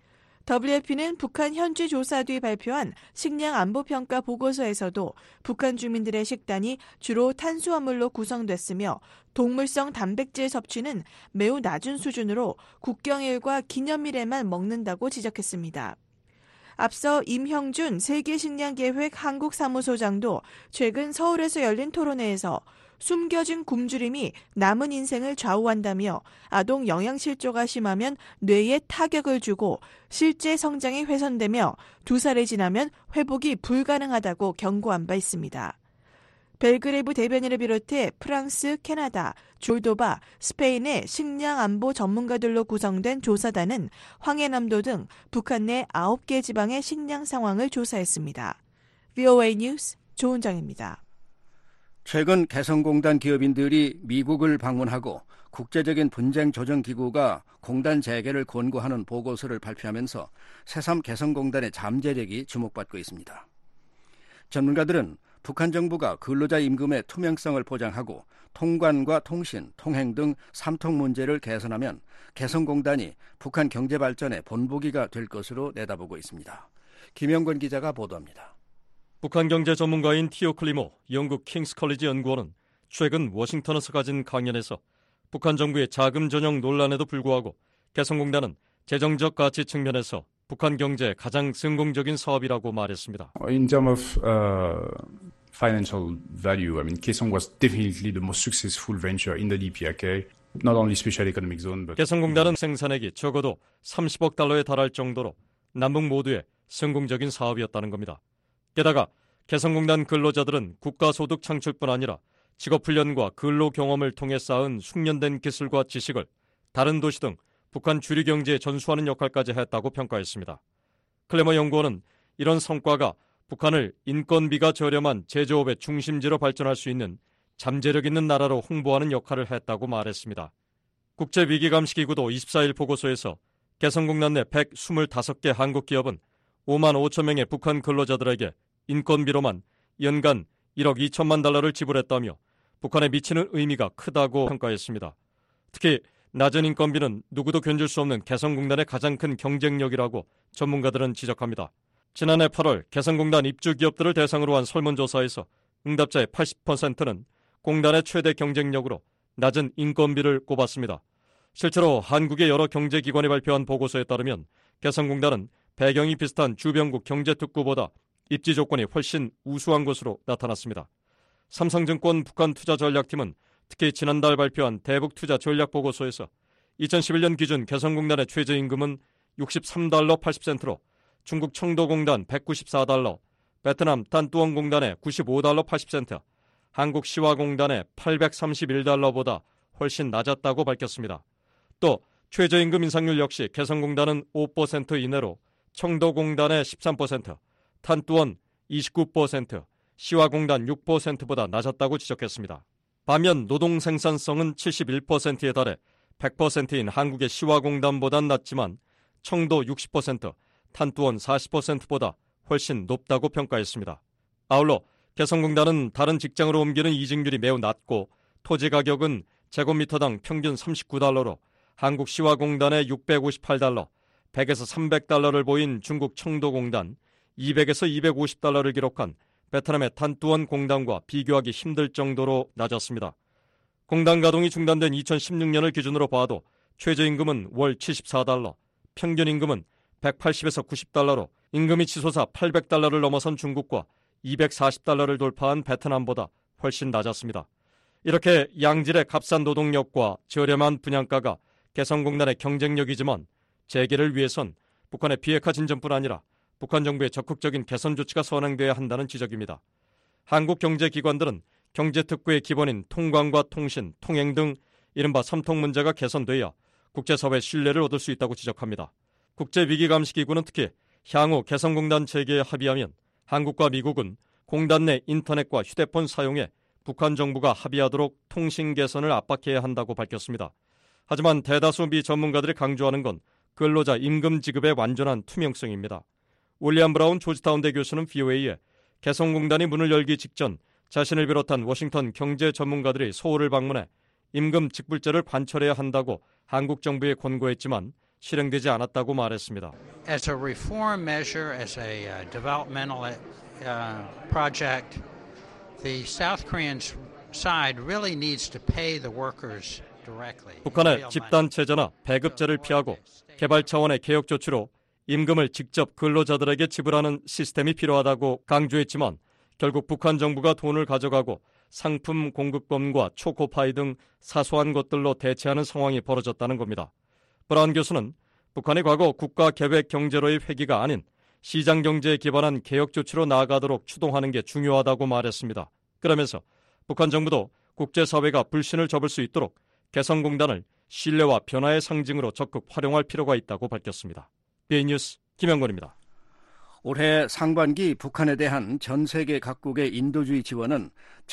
[SPEAKER 17] WFP는 북한 현지 조사 뒤 발표한 식량 안보 평가 보고서에서도 북한 주민들의 식단이 주로 탄수화물로 구성됐으며 동물성 단백질 섭취는 매우 낮은 수준으로 국경일과 기념일에만 먹는다고 지적했습니다. 앞서 임형준 세계식량계획 한국사무소장도 최근 서울에서 열린 토론회에서 숨겨진 굶주림이 남은 인생을 좌우한다며 아동 영양실조가 심하면 뇌에 타격을 주고 실제 성장이 훼손되며 2살이 지나면 회복이 불가능하다고 경고한 바 있습니다. 벨그레이브 대변인을 비롯해 프랑스, 캐나다, 졸도바, 스페인의 식량 안보 전문가들로 구성된 조사단은 황해남도 등 북한 내 9개 지방의 식량 상황을 조사했습니다. VOA 뉴스 조은정입니다.
[SPEAKER 5] 최근 개성공단 기업인들이 미국을 방문하고 국제적인 분쟁 조정 기구가 공단 재개를 권고하는 보고서를 발표하면서 새삼 개성공단의 잠재력이 주목받고 있습니다. 전문가들은 북한 정부가 근로자 임금의 투명성을 보장하고 통관과 통신, 통행 등 3통 문제를 개선하면 개성공단이 북한 경제 발전의 본보기가 될 것으로 내다보고 있습니다. 김영권 기자가 보도합니다.
[SPEAKER 18] 북한 경제 전문가인 티오 클리모 영국 킹스 컬리지 연구원은 최근 워싱턴에서 가진 강연에서 북한 정부의 자금 전형 논란에도 불구하고 개성공단은 재정적 가치 측면에서 북한 경제의 가장 성공적인 사업이라고 말했습니다.
[SPEAKER 19] In terms of financial value, I mean, Kaesong was definitely the most successful venture in the DPRK. Not only Special Economic Zone, but
[SPEAKER 18] 개성공단은 생산액이 적어도 30억 달러에 달할 정도로 남북 모두의 성공적인 사업이었다는 겁니다. 게다가 개성공단 근로자들은 국가소득 창출뿐 아니라 직업훈련과 근로 경험을 통해 쌓은 숙련된 기술과 지식을 다른 도시 등 북한 주류 경제에 전수하는 역할까지 했다고 평가했습니다. 클레머 연구원은 이런 성과가 북한을 인건비가 저렴한 제조업의 중심지로 발전할 수 있는 잠재력 있는 나라로 홍보하는 역할을 했다고 말했습니다. 국제위기감시기구도 24일 보고서에서 개성공단 내 125개 한국 기업은 5만 5천 명의 북한 근로자들에게 인건비로만 연간 1억 2천만 달러를 지불했다며 북한에 미치는 의미가 크다고 평가했습니다. 특히 낮은 인건비는 누구도 견줄 수 없는 개성공단의 가장 큰 경쟁력이라고 전문가들은 지적합니다. 지난해 8월 개성공단 입주 기업들을 대상으로 한 설문조사에서 응답자의 80%는 공단의 최대 경쟁력으로 낮은 인건비를 꼽았습니다. 실제로 한국의 여러 경제기관이 발표한 보고서에 따르면 개성공단은 배경이 비슷한 주변국 경제특구보다 입지 조건이 훨씬 우수한 것으로 나타났습니다. 삼성증권 북한투자전략팀은 특히 지난달 발표한 대북투자전략보고서에서 2011년 기준 개성공단의 최저임금은 63달러 80센트로 중국 청도공단 194달러, 베트남 단뚜원공단의 95달러 80센트, 한국 시화공단의 831달러보다 훨씬 낮았다고 밝혔습니다. 또 최저임금 인상률 역시 개성공단은 5% 이내로 청도공단의 13%, 탄뚜원 29%, 시화공단 6%보다 낮았다고 지적했습니다. 반면 노동 생산성은 71%에 달해 100%인 한국의 시화공단보단 낮지만 청도 60%, 탄뚜원 40%보다 훨씬 높다고 평가했습니다. 아울러 개성공단은 다른 직장으로 옮기는 이직률이 매우 낮고 토지 가격은 제곱미터당 평균 39달러로 한국 시화공단의 658달러, 100에서 300달러를 보인 중국 청도공단, 200에서 250달러를 기록한 베트남의 탄뚜원 공단과 비교하기 힘들 정도로 낮았습니다. 공단 가동이 중단된 2016년을 기준으로 봐도 최저임금은 월 74달러, 평균 임금은 180에서 90달러로 임금이 치솟아 800달러를 넘어선 중국과 240달러를 돌파한 베트남보다 훨씬 낮았습니다. 이렇게 양질의 값싼 노동력과 저렴한 분양가가 개성공단의 경쟁력이지만 재개를 위해선 북한의 비핵화 진전뿐 아니라 북한 정부의 적극적인 개선 조치가 선행돼야 한다는 지적입니다. 한국 경제기관들은 경제특구의 기본인 통관과 통신, 통행 등 이른바 3통 문제가 개선돼야 국제사회의 신뢰를 얻을 수 있다고 지적합니다. 국제위기감시기구는 특히 향후 개성공단 재개에 합의하면 한국과 미국은 공단 내 인터넷과 휴대폰 사용에 북한 정부가 합의하도록 통신 개선을 압박해야 한다고 밝혔습니다. 하지만 대다수 미 전문가들이 강조하는 건 근로자 임금 지급의 완전한 투명성입니다. 윌리엄 브라운 조지타운대 교수는 VOA에 개성공단이 문을 열기 직전 자신을 비롯한 워싱턴 경제 전문가들이 서울을 방문해 임금 직불제를 관철해야 한다고 한국 정부에 권고했지만 실행되지 않았다고 말했습니다.
[SPEAKER 20] As a reform measure, as a developmental project, the South Korean side really needs to pay the workers directly.
[SPEAKER 18] 북한의 집단 체제나 배급제를 피하고 개발 차원의 개혁 조치로 임금을 직접 근로자들에게 지불하는 시스템이 필요하다고 강조했지만 결국 북한 정부가 돈을 가져가고 상품 공급권과 초코파이 등 사소한 것들로 대체하는 상황이 벌어졌다는 겁니다. 브라운 교수는 북한이 과거 국가계획 경제로의 회귀가 아닌 시장 경제에 기반한 개혁 조치로 나아가도록 추동하는 게 중요하다고 말했습니다. 그러면서 북한 정부도 국제사회가 불신을 접을 수 있도록 개성공단을 신뢰와 변화의 상징으로 적극 활용할 필요가 있다고 밝혔습니다. BA 뉴스 김영건입니다.
[SPEAKER 5] 올해 상반기 북한에 대한 전 세계 각국의 인도주의 지원은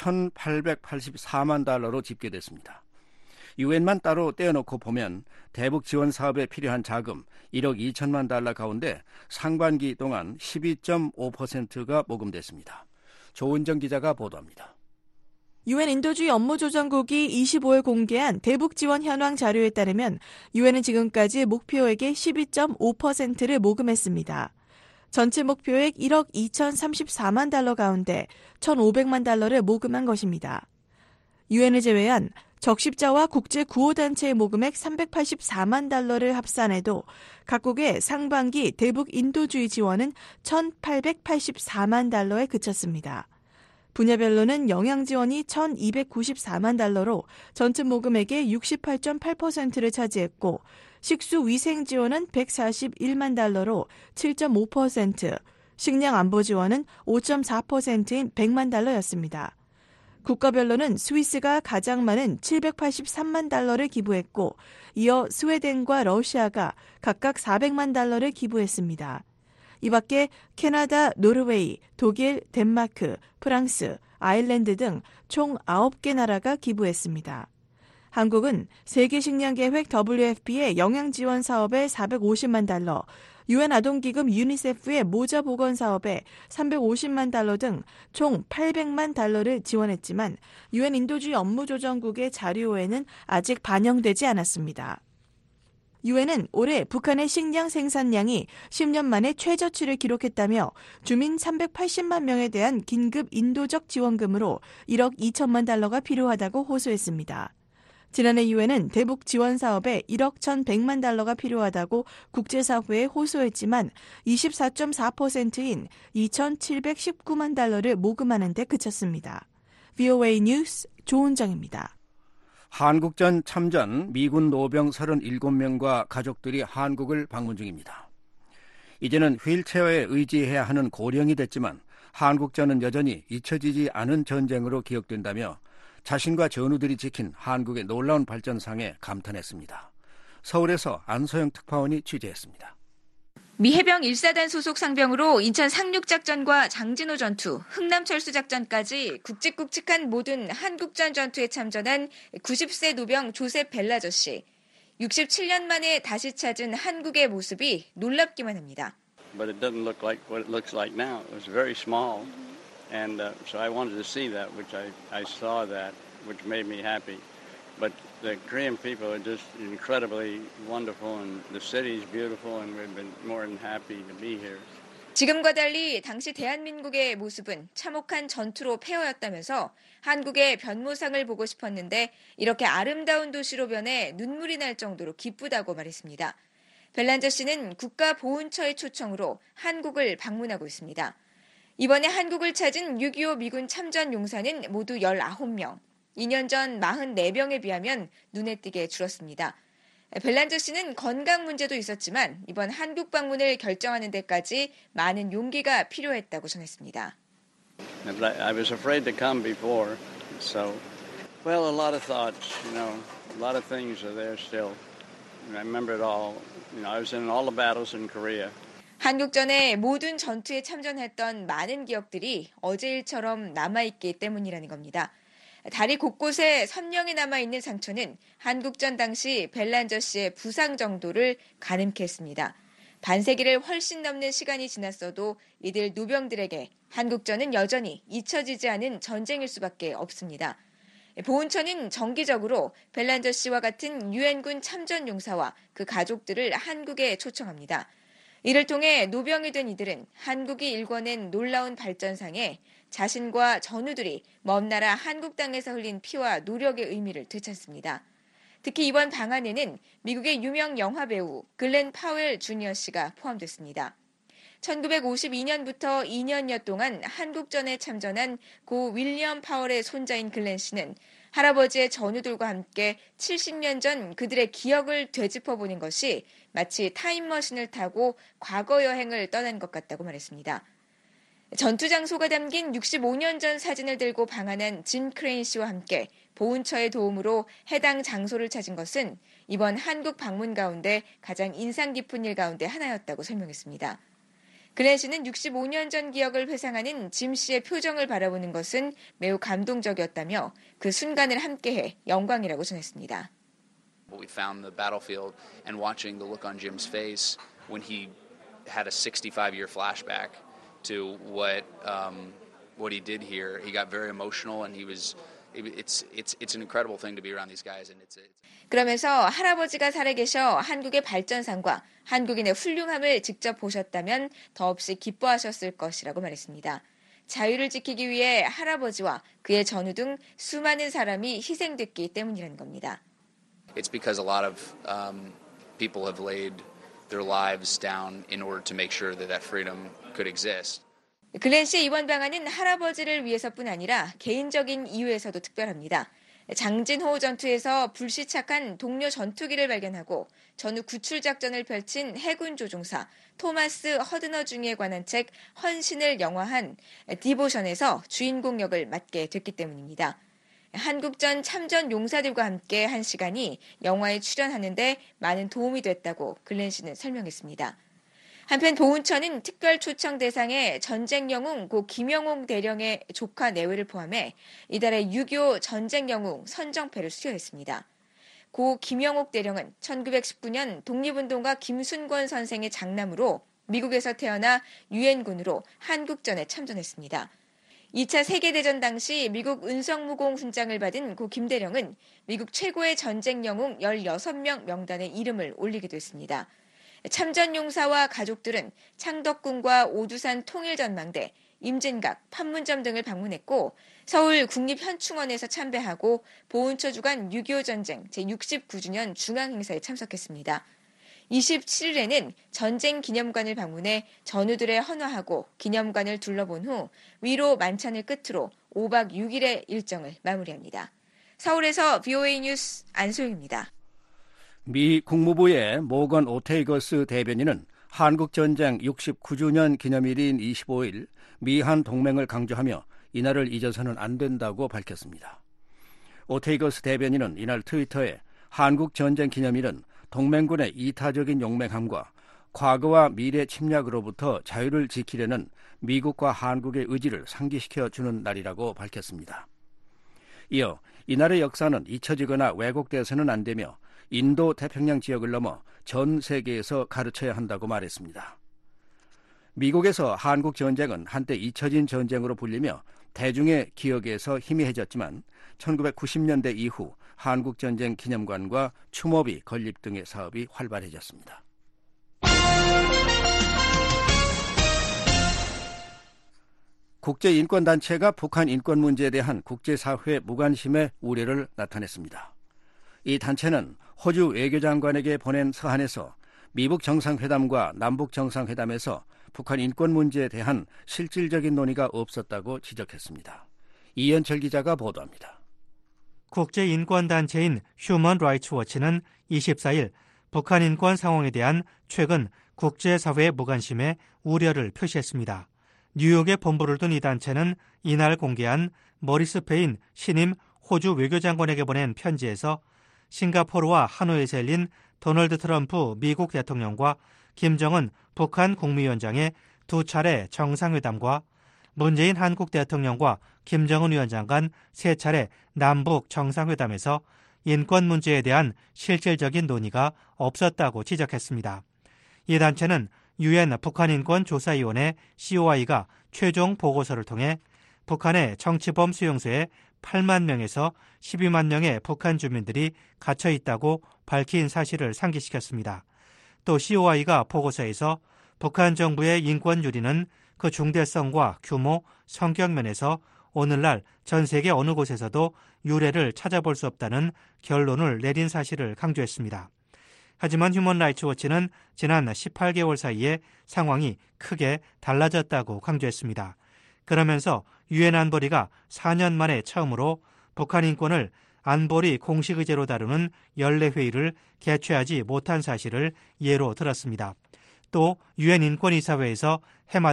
[SPEAKER 5] 1,884만 달러로 집계됐습니다. 유엔만 따로 떼어놓고 보면 대북 지원 사업에 필요한 자금 1억 2천만 달러 가운데 상반기 동안 12.5%가 모금됐습니다. 조은정 기자가 보도합니다.
[SPEAKER 17] 유엔 인도주의 업무조정국이 25일 공개한 대북 지원 현황 자료에 따르면 유엔은 지금까지 목표액의 12.5%를 모금했습니다. 전체 목표액 1억 2,034만 달러 가운데 1,500만 달러를 모금한 것입니다. 유엔을 제외한 적십자와 국제 구호단체의 모금액 384만 달러를 합산해도 각국의 상반기 대북 인도주의 지원은 1,884만 달러에 그쳤습니다. 분야별로는 영양 지원이 1,294만 달러로 전체 모금액의 68.8%를 차지했고 식수 위생 지원은 141만 달러로 7.5%, 식량 안보 지원은 5.4%인 100만 달러였습니다. 국가별로는 스위스가 가장 많은 783만 달러를 기부했고 이어 스웨덴과 러시아가 각각 400만 달러를 기부했습니다. 이 밖에 캐나다, 노르웨이, 독일, 덴마크, 프랑스, 아일랜드 등 총 9개 나라가 기부했습니다. 한국은 세계식량계획 WFP의 영양지원 사업에 450만 달러, 유엔 아동기금 유니세프의 모자 보건 사업에 350만 달러 등 총 800만 달러를 지원했지만 유엔 인도주의 업무조정국의 자료에는 아직 반영되지 않았습니다. 유엔은 올해 북한의 식량 생산량이 10년 만에 최저치를 기록했다며 주민 380만 명에 대한 긴급 인도적 지원금으로 1억 2천만 달러가 필요하다고 호소했습니다. 지난해 유엔은 대북 지원 사업에 1억 1,100만 달러가 필요하다고 국제사회에 호소했지만 24.4%인 2,719만 달러를 모금하는 데 그쳤습니다. VOA 뉴스 조은정입니다.
[SPEAKER 5] 한국전 참전 미군 노병 37명과 가족들이 한국을 방문 중입니다. 이제는 휠체어에 의지해야 하는 고령이 됐지만 한국전은 여전히 잊혀지지 않은 전쟁으로 기억된다며 자신과 전우들이 지킨 한국의 놀라운 발전상에 감탄했습니다. 서울에서 안소영 특파원이 취재했습니다.
[SPEAKER 6] 미 해병 1사단 소속 상병으로 인천 상륙작전과 장진호 전투, 흥남철수작전까지 굵직굵직한 모든 한국전 전투에 참전한 90세 노병 조셉 벨라저 씨. 67년 만에 다시 찾은 한국의 모습이 놀랍기만 합니다.
[SPEAKER 21] But it doesn't look like what it looks like now. It was very small. And so I wanted to see that, which I saw that, which made me happy. But the Korean people are just incredibly wonderful, and the city is beautiful, and we've been more than happy to be here.
[SPEAKER 6] 지금과 달리 당시 대한민국의 모습은 참혹한 전투로 폐허였다면서 한국의 변모상을 보고 싶었는데 이렇게 아름다운 도시로 변해 눈물이 날 정도로 기쁘다고 말했습니다. 벨란저 씨는 국가보훈처의 초청으로 한국을 방문하고 있습니다. 이번에 한국을 찾은 6.25 미군 참전 용사는 모두 19명. 2년 전 44명에 비하면 눈에 띄게 줄었습니다. 벨란저 씨는 건강 문제도 있었지만 이번 한국 방문을 결정하는 데까지 많은 용기가 필요했다고 전했습니다.
[SPEAKER 21] I was afraid to come before, so well, a lot of thoughts, a lot of things are there still. I remember it all. I was in all the battles in Korea.
[SPEAKER 6] 한국전의 모든 전투에 참전했던 많은 기억들이 어제 일처럼 남아있기 때문이라는 겁니다. 다리 곳곳에 선명히 남아있는 상처는 한국전 당시 벨란저 씨의 부상 정도를 가늠케 했습니다. 반세기를 훨씬 넘는 시간이 지났어도 이들 노병들에게 한국전은 여전히 잊혀지지 않은 전쟁일 수밖에 없습니다. 보훈처는 정기적으로 벨란저 씨와 같은 유엔군 참전 용사와 그 가족들을 한국에 초청합니다. 이를 통해 노병이 된 이들은 한국이 일궈낸 놀라운 발전상에 자신과 전우들이 먼 나라 한국 땅에서 흘린 피와 노력의 의미를 되찾습니다. 특히 이번 방안에는 미국의 유명 영화배우 글렌 파웰 주니어 씨가 포함됐습니다. 1952년부터 2년여 동안 한국전에 참전한 고 윌리엄 파월의 손자인 글렌 씨는 할아버지의 전우들과 함께 70년 전 그들의 기억을 되짚어보는 것이 마치 타임머신을 타고 과거 여행을 떠난 것 같다고 말했습니다. 전투 장소가 담긴 65년 전 사진을 들고 방한한 짐 크레인 씨와 함께 보훈처의 도움으로 해당 장소를 찾은 것은 이번 한국 방문 가운데 가장 인상 깊은 일 가운데 하나였다고 설명했습니다. 클렌 씨는 65년 전 기억을 회상하는 짐 씨의 표정을 바라보는 것은 매우 감동적이었다며 그 순간을 함께해 영광이라고 전했습니다.
[SPEAKER 2] We found the battlefield and watching the look on Jim's face when he had a 65-year flashback to what he did here. He got very emotional and it's an incredible thing to be around these guys. And
[SPEAKER 6] 그러면서 할아버지가 살아계셔 한국의 발전상과 한국인의 훌륭함을 직접 보셨다면 더없이 기뻐하셨을 것이라고 말했습니다. 자유를 지키기 위해 할아버지와 그의 전우 등 수많은 사람이 희생됐기 때문이라는 겁니다.
[SPEAKER 2] It's because a lot of people have laid their lives down in order to make sure that freedom could exist.
[SPEAKER 6] 글렌 씨의 이번 방안은 할아버지를 위해서뿐 아니라 개인적인 이유에서도 특별합니다. 장진호 전투에서 불시착한 동료 전투기를 발견하고 전후 구출 작전을 펼친 해군 조종사 토마스 허드너 중에 관한 책 헌신을 영화한 디보션에서 주인공 역을 맡게 됐기 때문입니다. 한국전 참전 용사들과 함께 한 시간이 영화에 출연하는데 많은 도움이 됐다고 글렌 씨는 설명했습니다. 한편 보훈처는 특별 초청 대상에 전쟁 영웅 고 김영옥 대령의 조카 내외를 포함해 이달에 6.25 전쟁 영웅 선정패를 수여했습니다. 고 김영옥 대령은 1919년 독립운동가 김순권 선생의 장남으로 미국에서 태어나 유엔군으로 한국전에 참전했습니다. 2차 세계대전 당시 미국 은성무공 훈장을 받은 고 김 대령은 미국 최고의 전쟁 영웅 16명 명단에 이름을 올리기도 했습니다. 참전용사와 가족들은 창덕궁과 오두산 통일전망대, 임진각, 판문점 등을 방문했고 서울 국립현충원에서 참배하고 보훈처 주관 6.25 전쟁 제69주년 중앙행사에 참석했습니다. 27일에는 전쟁 기념관을 방문해 전우들의 헌화하고 기념관을 둘러본 후 위로 만찬을 끝으로 5박 6일의 일정을 마무리합니다. 서울에서 VOA 뉴스 안소영입니다.
[SPEAKER 5] 미 국무부의 모건 오테이거스 대변인은 한국전쟁 69주년 기념일인 25일 미한 동맹을 강조하며 이날을 잊어서는 안 된다고 밝혔습니다. 오테이거스 대변인은 이날 트위터에 한국전쟁 기념일은 동맹군의 이타적인 용맹함과 과거와 미래 침략으로부터 자유를 지키려는 미국과 한국의 의지를 상기시켜주는 날이라고 밝혔습니다. 이어 이날의 역사는 잊혀지거나 왜곡돼서는 안 되며 인도 태평양 지역을 넘어 전 세계에서 가르쳐야 한다고 말했습니다. 미국에서 한국 전쟁은 한때 잊혀진 전쟁으로 불리며 대중의 기억에서 희미해졌지만 1990년대 이후 한국전쟁 기념관과 추모비 건립 등의 사업이 활발해졌습니다. 국제인권단체가 북한 인권 문제에 대한 국제사회의 무관심에 우려를 나타냈습니다. 이 단체는 호주 외교장관에게 보낸 서한에서 미북 정상회담과 남북 정상회담에서 북한 인권 문제에 대한 실질적인 논의가 없었다고 지적했습니다. 이현철 기자가 보도합니다.
[SPEAKER 12] 국제인권단체인 휴먼 라이츠 워치는 24일 북한 인권 상황에 대한 최근 국제사회의 무관심에 우려를 표시했습니다. 뉴욕에 본부를 둔 이 단체는 이날 공개한 머리스 페인 신임 호주 외교장관에게 보낸 편지에서 싱가포르와 하노이에서 열린 도널드 트럼프 미국 대통령과 김정은 북한 국무위원장의 두 차례 정상회담과 문재인 한국 대통령과 김정은 위원장 간 세 차례 남북 정상회담에서 인권 문제에 대한 실질적인 논의가 없었다고 지적했습니다. 이 단체는 유엔 북한인권조사위원회 COI가 최종 보고서를 통해 북한의 정치범 수용소에 8만 명에서 12만 명의 북한 주민들이 갇혀 있다고 밝힌 사실을 상기시켰습니다. 또 COI가 보고서에서 북한 정부의 인권 유린은 그 중대성과 규모, 성격 면에서 오늘날 전 세계 어느 곳에서도 유례를 찾아볼 수 없다는 결론을 내린 사실을 강조했습니다. 하지만 휴먼 라이츠 워치는 지난 18개월 사이에 상황이 크게 달라졌다고 강조했습니다. 그러면서 유엔 안보리가 4년 만에 처음으로 북한 인권을 안보리 공식 의제로 다루는 연례회의를 개최하지 못한 사실을 예로 들었습니다. 또 유엔 인권이사회에서 해마다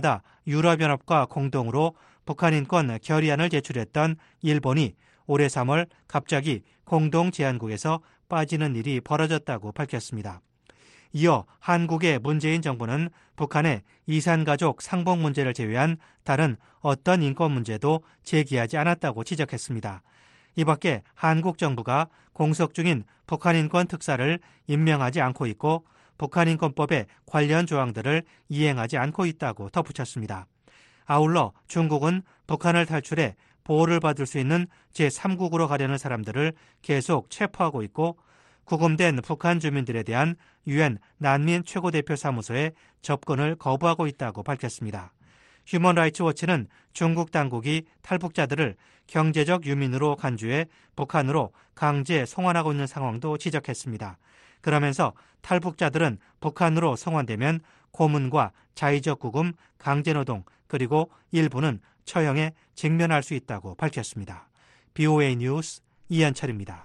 [SPEAKER 12] 유럽연합과 공동으로 북한 인권 결의안을 제출했던 일본이 올해 3월 갑자기 공동제안국에서 빠지는 일이 벌어졌다고 밝혔습니다. 이어 한국의 문재인 정부는 북한의 이산가족 상봉 문제를 제외한 다른 어떤 인권 문제도 제기하지 않았다고 지적했습니다. 이 밖에 한국 정부가 공석 중인 북한인권 특사를 임명하지 않고 있고 북한인권법의 관련 조항들을 이행하지 않고 있다고 덧붙였습니다. 아울러 중국은 북한을 탈출해 보호를 받을 수 있는 제3국으로 가려는 사람들을 계속 체포하고 있고 구금된 북한 주민들에 대한 유엔 난민 최고대표 사무소에 접근을 거부하고 있다고 밝혔습니다. 휴먼 라이츠 워치는 중국 당국이 탈북자들을 경제적 유민으로 간주해 북한으로 강제 송환하고 있는 상황도 지적했습니다. 그러면서 탈북자들은 북한으로 송환되면 고문과 자의적 구금, 강제노동, 그리고 일부는 처형에 직면할 수 있다고 밝혔습니다. BOA 뉴스 이한철입니다.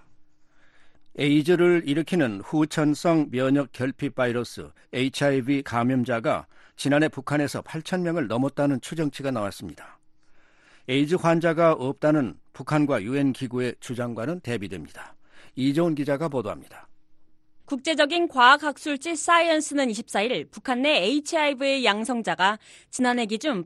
[SPEAKER 5] 에이즈를 일으키는 후천성 면역 결핍 바이러스 HIV 감염자가 지난해 북한에서 8,000명을 넘었다는 추정치가 나왔습니다. 에이즈 환자가 없다는 북한과 유엔 기구의 주장과는 대비됩니다. 이종훈 기자가 보도합니다.
[SPEAKER 3] 국제적인 과학학술지 사이언스는 24일 북한 내 HIV 양성자가 지난해 기준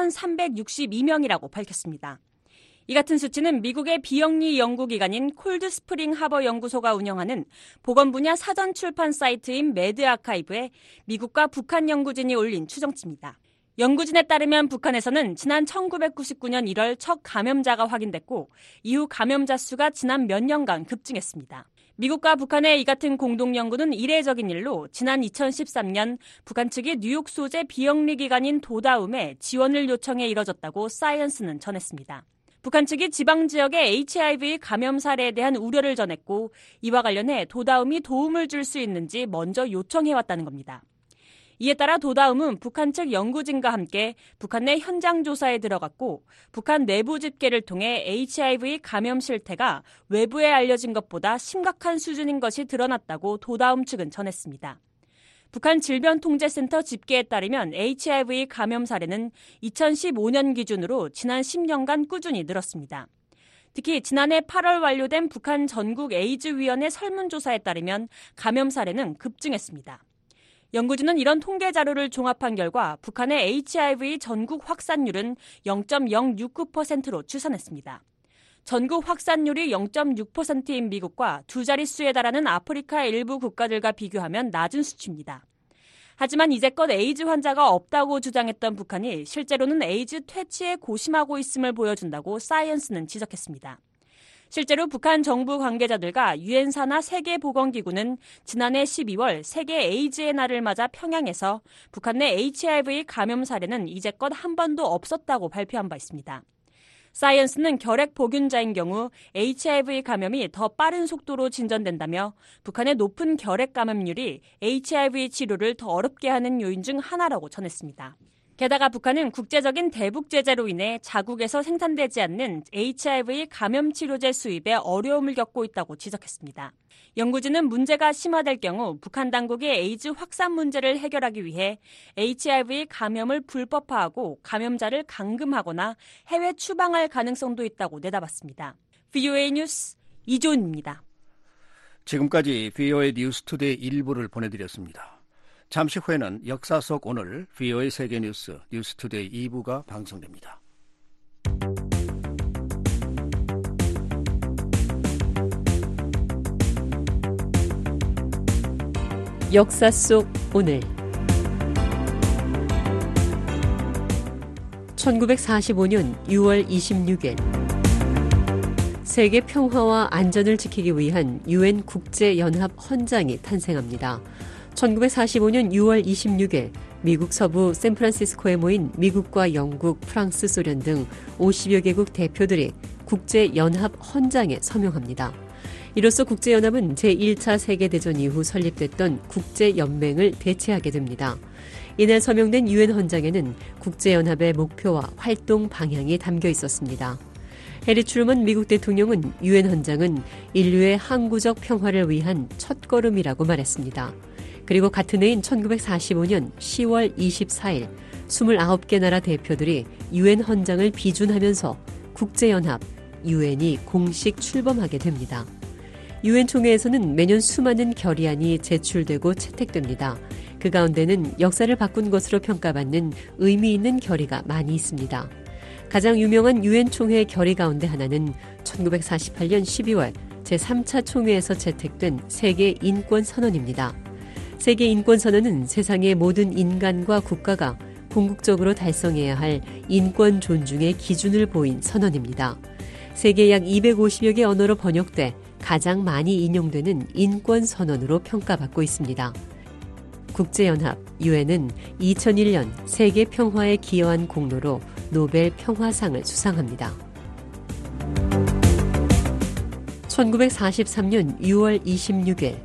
[SPEAKER 3] 8,362명이라고 밝혔습니다. 이 같은 수치는 미국의 비영리 연구기관인 콜드스프링 하버 연구소가 운영하는 보건 분야 사전 출판 사이트인 매드 아카이브에 미국과 북한 연구진이 올린 추정치입니다. 연구진에 따르면 북한에서는 지난 1999년 1월 첫 감염자가 확인됐고 이후 감염자 수가 지난 몇 년간 급증했습니다. 미국과 북한의 이 같은 공동 연구는 이례적인 일로 지난 2013년 북한 측이 뉴욕 소재 비영리 기관인 도다움에 지원을 요청해 이뤄졌다고 사이언스는 전했습니다. 북한 측이 지방 지역의 HIV 감염 사례에 대한 우려를 전했고 이와 관련해 도다움이 도움을 줄 수 있는지 먼저 요청해왔다는 겁니다. 이에 따라 도다움은 북한 측 연구진과 함께 북한 내 현장 조사에 들어갔고 북한 내부 집계를 통해 HIV 감염 실태가 외부에 알려진 것보다 심각한 수준인 것이 드러났다고 도다움 측은 전했습니다. 북한 질병통제센터 집계에 따르면 HIV 감염 사례는 2015년 기준으로 지난 10년간 꾸준히 늘었습니다. 특히 지난해 8월 완료된 북한 전국 에이즈위원회 설문조사에 따르면 감염 사례는 급증했습니다. 연구진은 이런 통계 자료를 종합한 결과 북한의 HIV 전국 확산율은 0.069%로 추산했습니다. 전국 확산율이 0.6%인 미국과 두 자릿수에 달하는 아프리카 일부 국가들과 비교하면 낮은 수치입니다. 하지만 이제껏 에이즈 환자가 없다고 주장했던 북한이 실제로는 에이즈 퇴치에 고심하고 있음을 보여준다고 사이언스는 지적했습니다. 실제로 북한 정부 관계자들과 유엔사나 세계보건기구는 지난해 12월 세계 에이즈의 날을 맞아 평양에서 북한 내 HIV 감염 사례는 이제껏 한 번도 없었다고 발표한 바 있습니다. 사이언스는 결핵 복균자인 경우 HIV 감염이 더 빠른 속도로 진전된다며 북한의 높은 결핵 감염률이 HIV 치료를 더 어렵게 하는 요인 중 하나라고 전했습니다. 게다가 북한은 국제적인 대북 제재로 인해 자국에서 생산되지 않는 HIV 감염 치료제 수입에 어려움을 겪고 있다고 지적했습니다. 연구진은 문제가 심화될 경우 북한 당국이 에이즈 확산 문제를 해결하기 위해 HIV 감염을 불법화하고 감염자를 감금하거나 해외 추방할 가능성도 있다고 내다봤습니다. VOA 뉴스 이조은입니다.
[SPEAKER 5] 지금까지 VOA 뉴스 투데이 1부를 보내드렸습니다. 잠시 후에는 역사 속 오늘 VOA 세계뉴스 뉴스투데이 2부가 방송됩니다.
[SPEAKER 22] 역사 속 오늘 1945년 6월 26일 세계 평화와 안전을 지키기 위한 유엔 국제연합 헌장이 탄생합니다. 1945년 6월 26일 미국 서부 샌프란시스코에 모인 미국과 영국, 프랑스, 소련 등 50여 개국 대표들이 국제연합 헌장에 서명합니다. 이로써 국제연합은 제1차 세계대전 이후 설립됐던 국제연맹을 대체하게 됩니다. 이날 서명된 유엔 헌장에는 국제연합의 목표와 활동 방향이 담겨 있었습니다. 해리 트루먼 미국 대통령은 유엔 헌장은 인류의 항구적 평화를 위한 첫걸음이라고 말했습니다. 그리고 같은 해인 1945년 10월 24일 29개 나라 대표들이 유엔 헌장을 비준하면서 국제연합, 유엔이 공식 출범하게 됩니다. 유엔 총회에서는 매년 수많은 결의안이 제출되고 채택됩니다. 그 가운데는 역사를 바꾼 것으로 평가받는 의미 있는 결의가 많이 있습니다. 가장 유명한 유엔 총회 결의 가운데 하나는 1948년 12월 제3차 총회에서 채택된 세계 인권 선언입니다. 세계 인권 선언은 세상의 모든 인간과 국가가 궁극적으로 달성해야 할 인권 존중의 기준을 보인 선언입니다. 세계 약 250여 개 언어로 번역돼 가장 많이 인용되는 인권 선언으로 평가받고 있습니다. 국제연합 유엔은 2001년 세계 평화에 기여한 공로로 노벨 평화상을 수상합니다. 1943년 6월 26일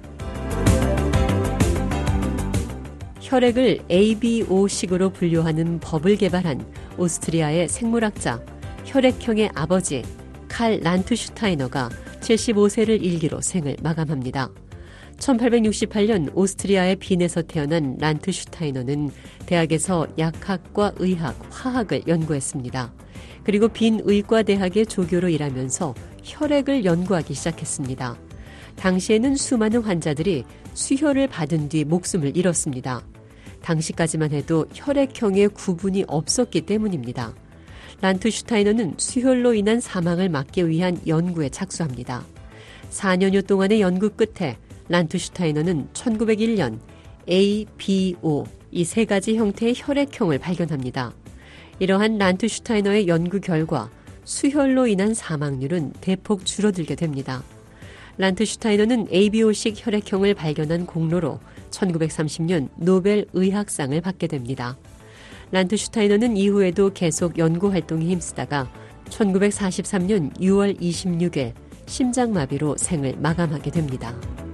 [SPEAKER 22] 혈액을 ABO식으로 분류하는 법을 개발한 오스트리아의 생물학자, 혈액형의 아버지 칼 란트슈타이너가 75세를 일기로 생을 마감합니다. 1868년 오스트리아의 빈에서 태어난 란트슈타이너는 대학에서 약학과 의학, 화학을 연구했습니다. 그리고 빈 의과대학의 조교로 일하면서 혈액을 연구하기 시작했습니다. 당시에는 수많은 환자들이 수혈을 받은 뒤 목숨을 잃었습니다. 당시까지만 해도 혈액형의 구분이 없었기 때문입니다. 란트슈타이너는 수혈로 인한 사망을 막기 위한 연구에 착수합니다. 4년여 동안의 연구 끝에 란트슈타이너는 1901년 ABO 이 세 가지 형태의 혈액형을 발견합니다. 이러한 란트슈타이너의 연구 결과 수혈로 인한 사망률은 대폭 줄어들게 됩니다. 란트슈타이너는 ABO식 혈액형을 발견한 공로로 1930년 노벨 의학상을 받게 됩니다. 란트슈타이너는 이후에도 계속 연구 활동에 힘쓰다가 1943년 6월 26일 심장마비로 생을 마감하게 됩니다.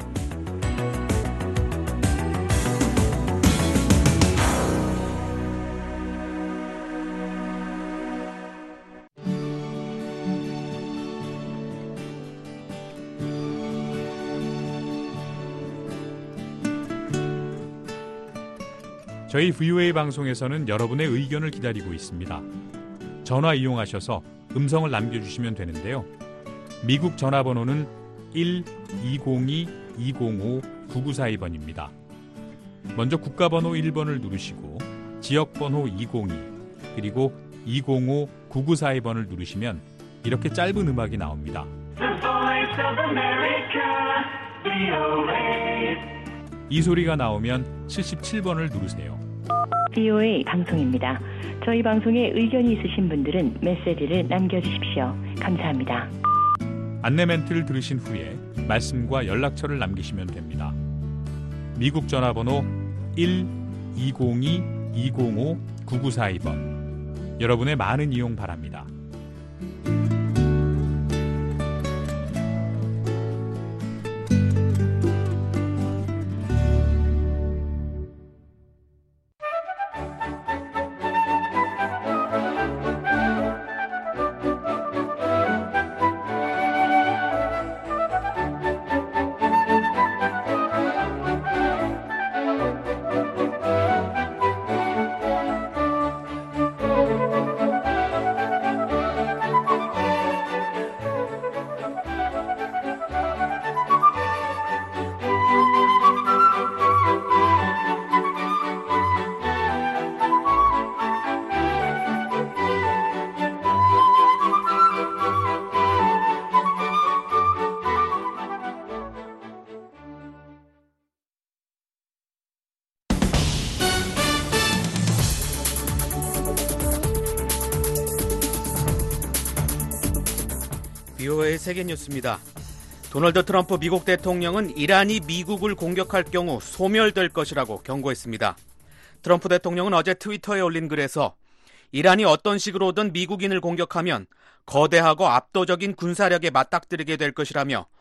[SPEAKER 1] 저희 VOA 방송에서는 여러분의 의견을 기다리고 있습니다. 전화 이용하셔서 음성을 남겨주시면 되는데요. 미국 전화번호는 1-202-205-9942번입니다. 먼저 국가번호 1번을 누르시고 지역번호 202 그리고 205-9942번을 누르시면 이렇게 짧은 음악이 나옵니다. 이 소리가 나오면 77번을 누르세요.
[SPEAKER 9] VOA 방송입니다. 저희 방송에 의견이 있으신 분들은 메시지를 남겨주십시오. 감사합니다.
[SPEAKER 1] 안내 멘트를 들으신 후에 말씀과 연락처를 남기시면 됩니다. 미국 전화번호 1-202-205-9942번. 여러분의 많은 이용 바랍니다.
[SPEAKER 4] VOA 세계뉴스입니다. 도널드 트럼프 미국 대통령은 이란이 미국을 공격할 경우 소멸될 것이라고 경고했습니다. 트럼프 대통령은 어제 트위터에 올린 글에서 이란이 어떤 식으로든 미국인을 공격하면 거대하고 압도적인 군사력에 맞닥뜨리게 될 것이라며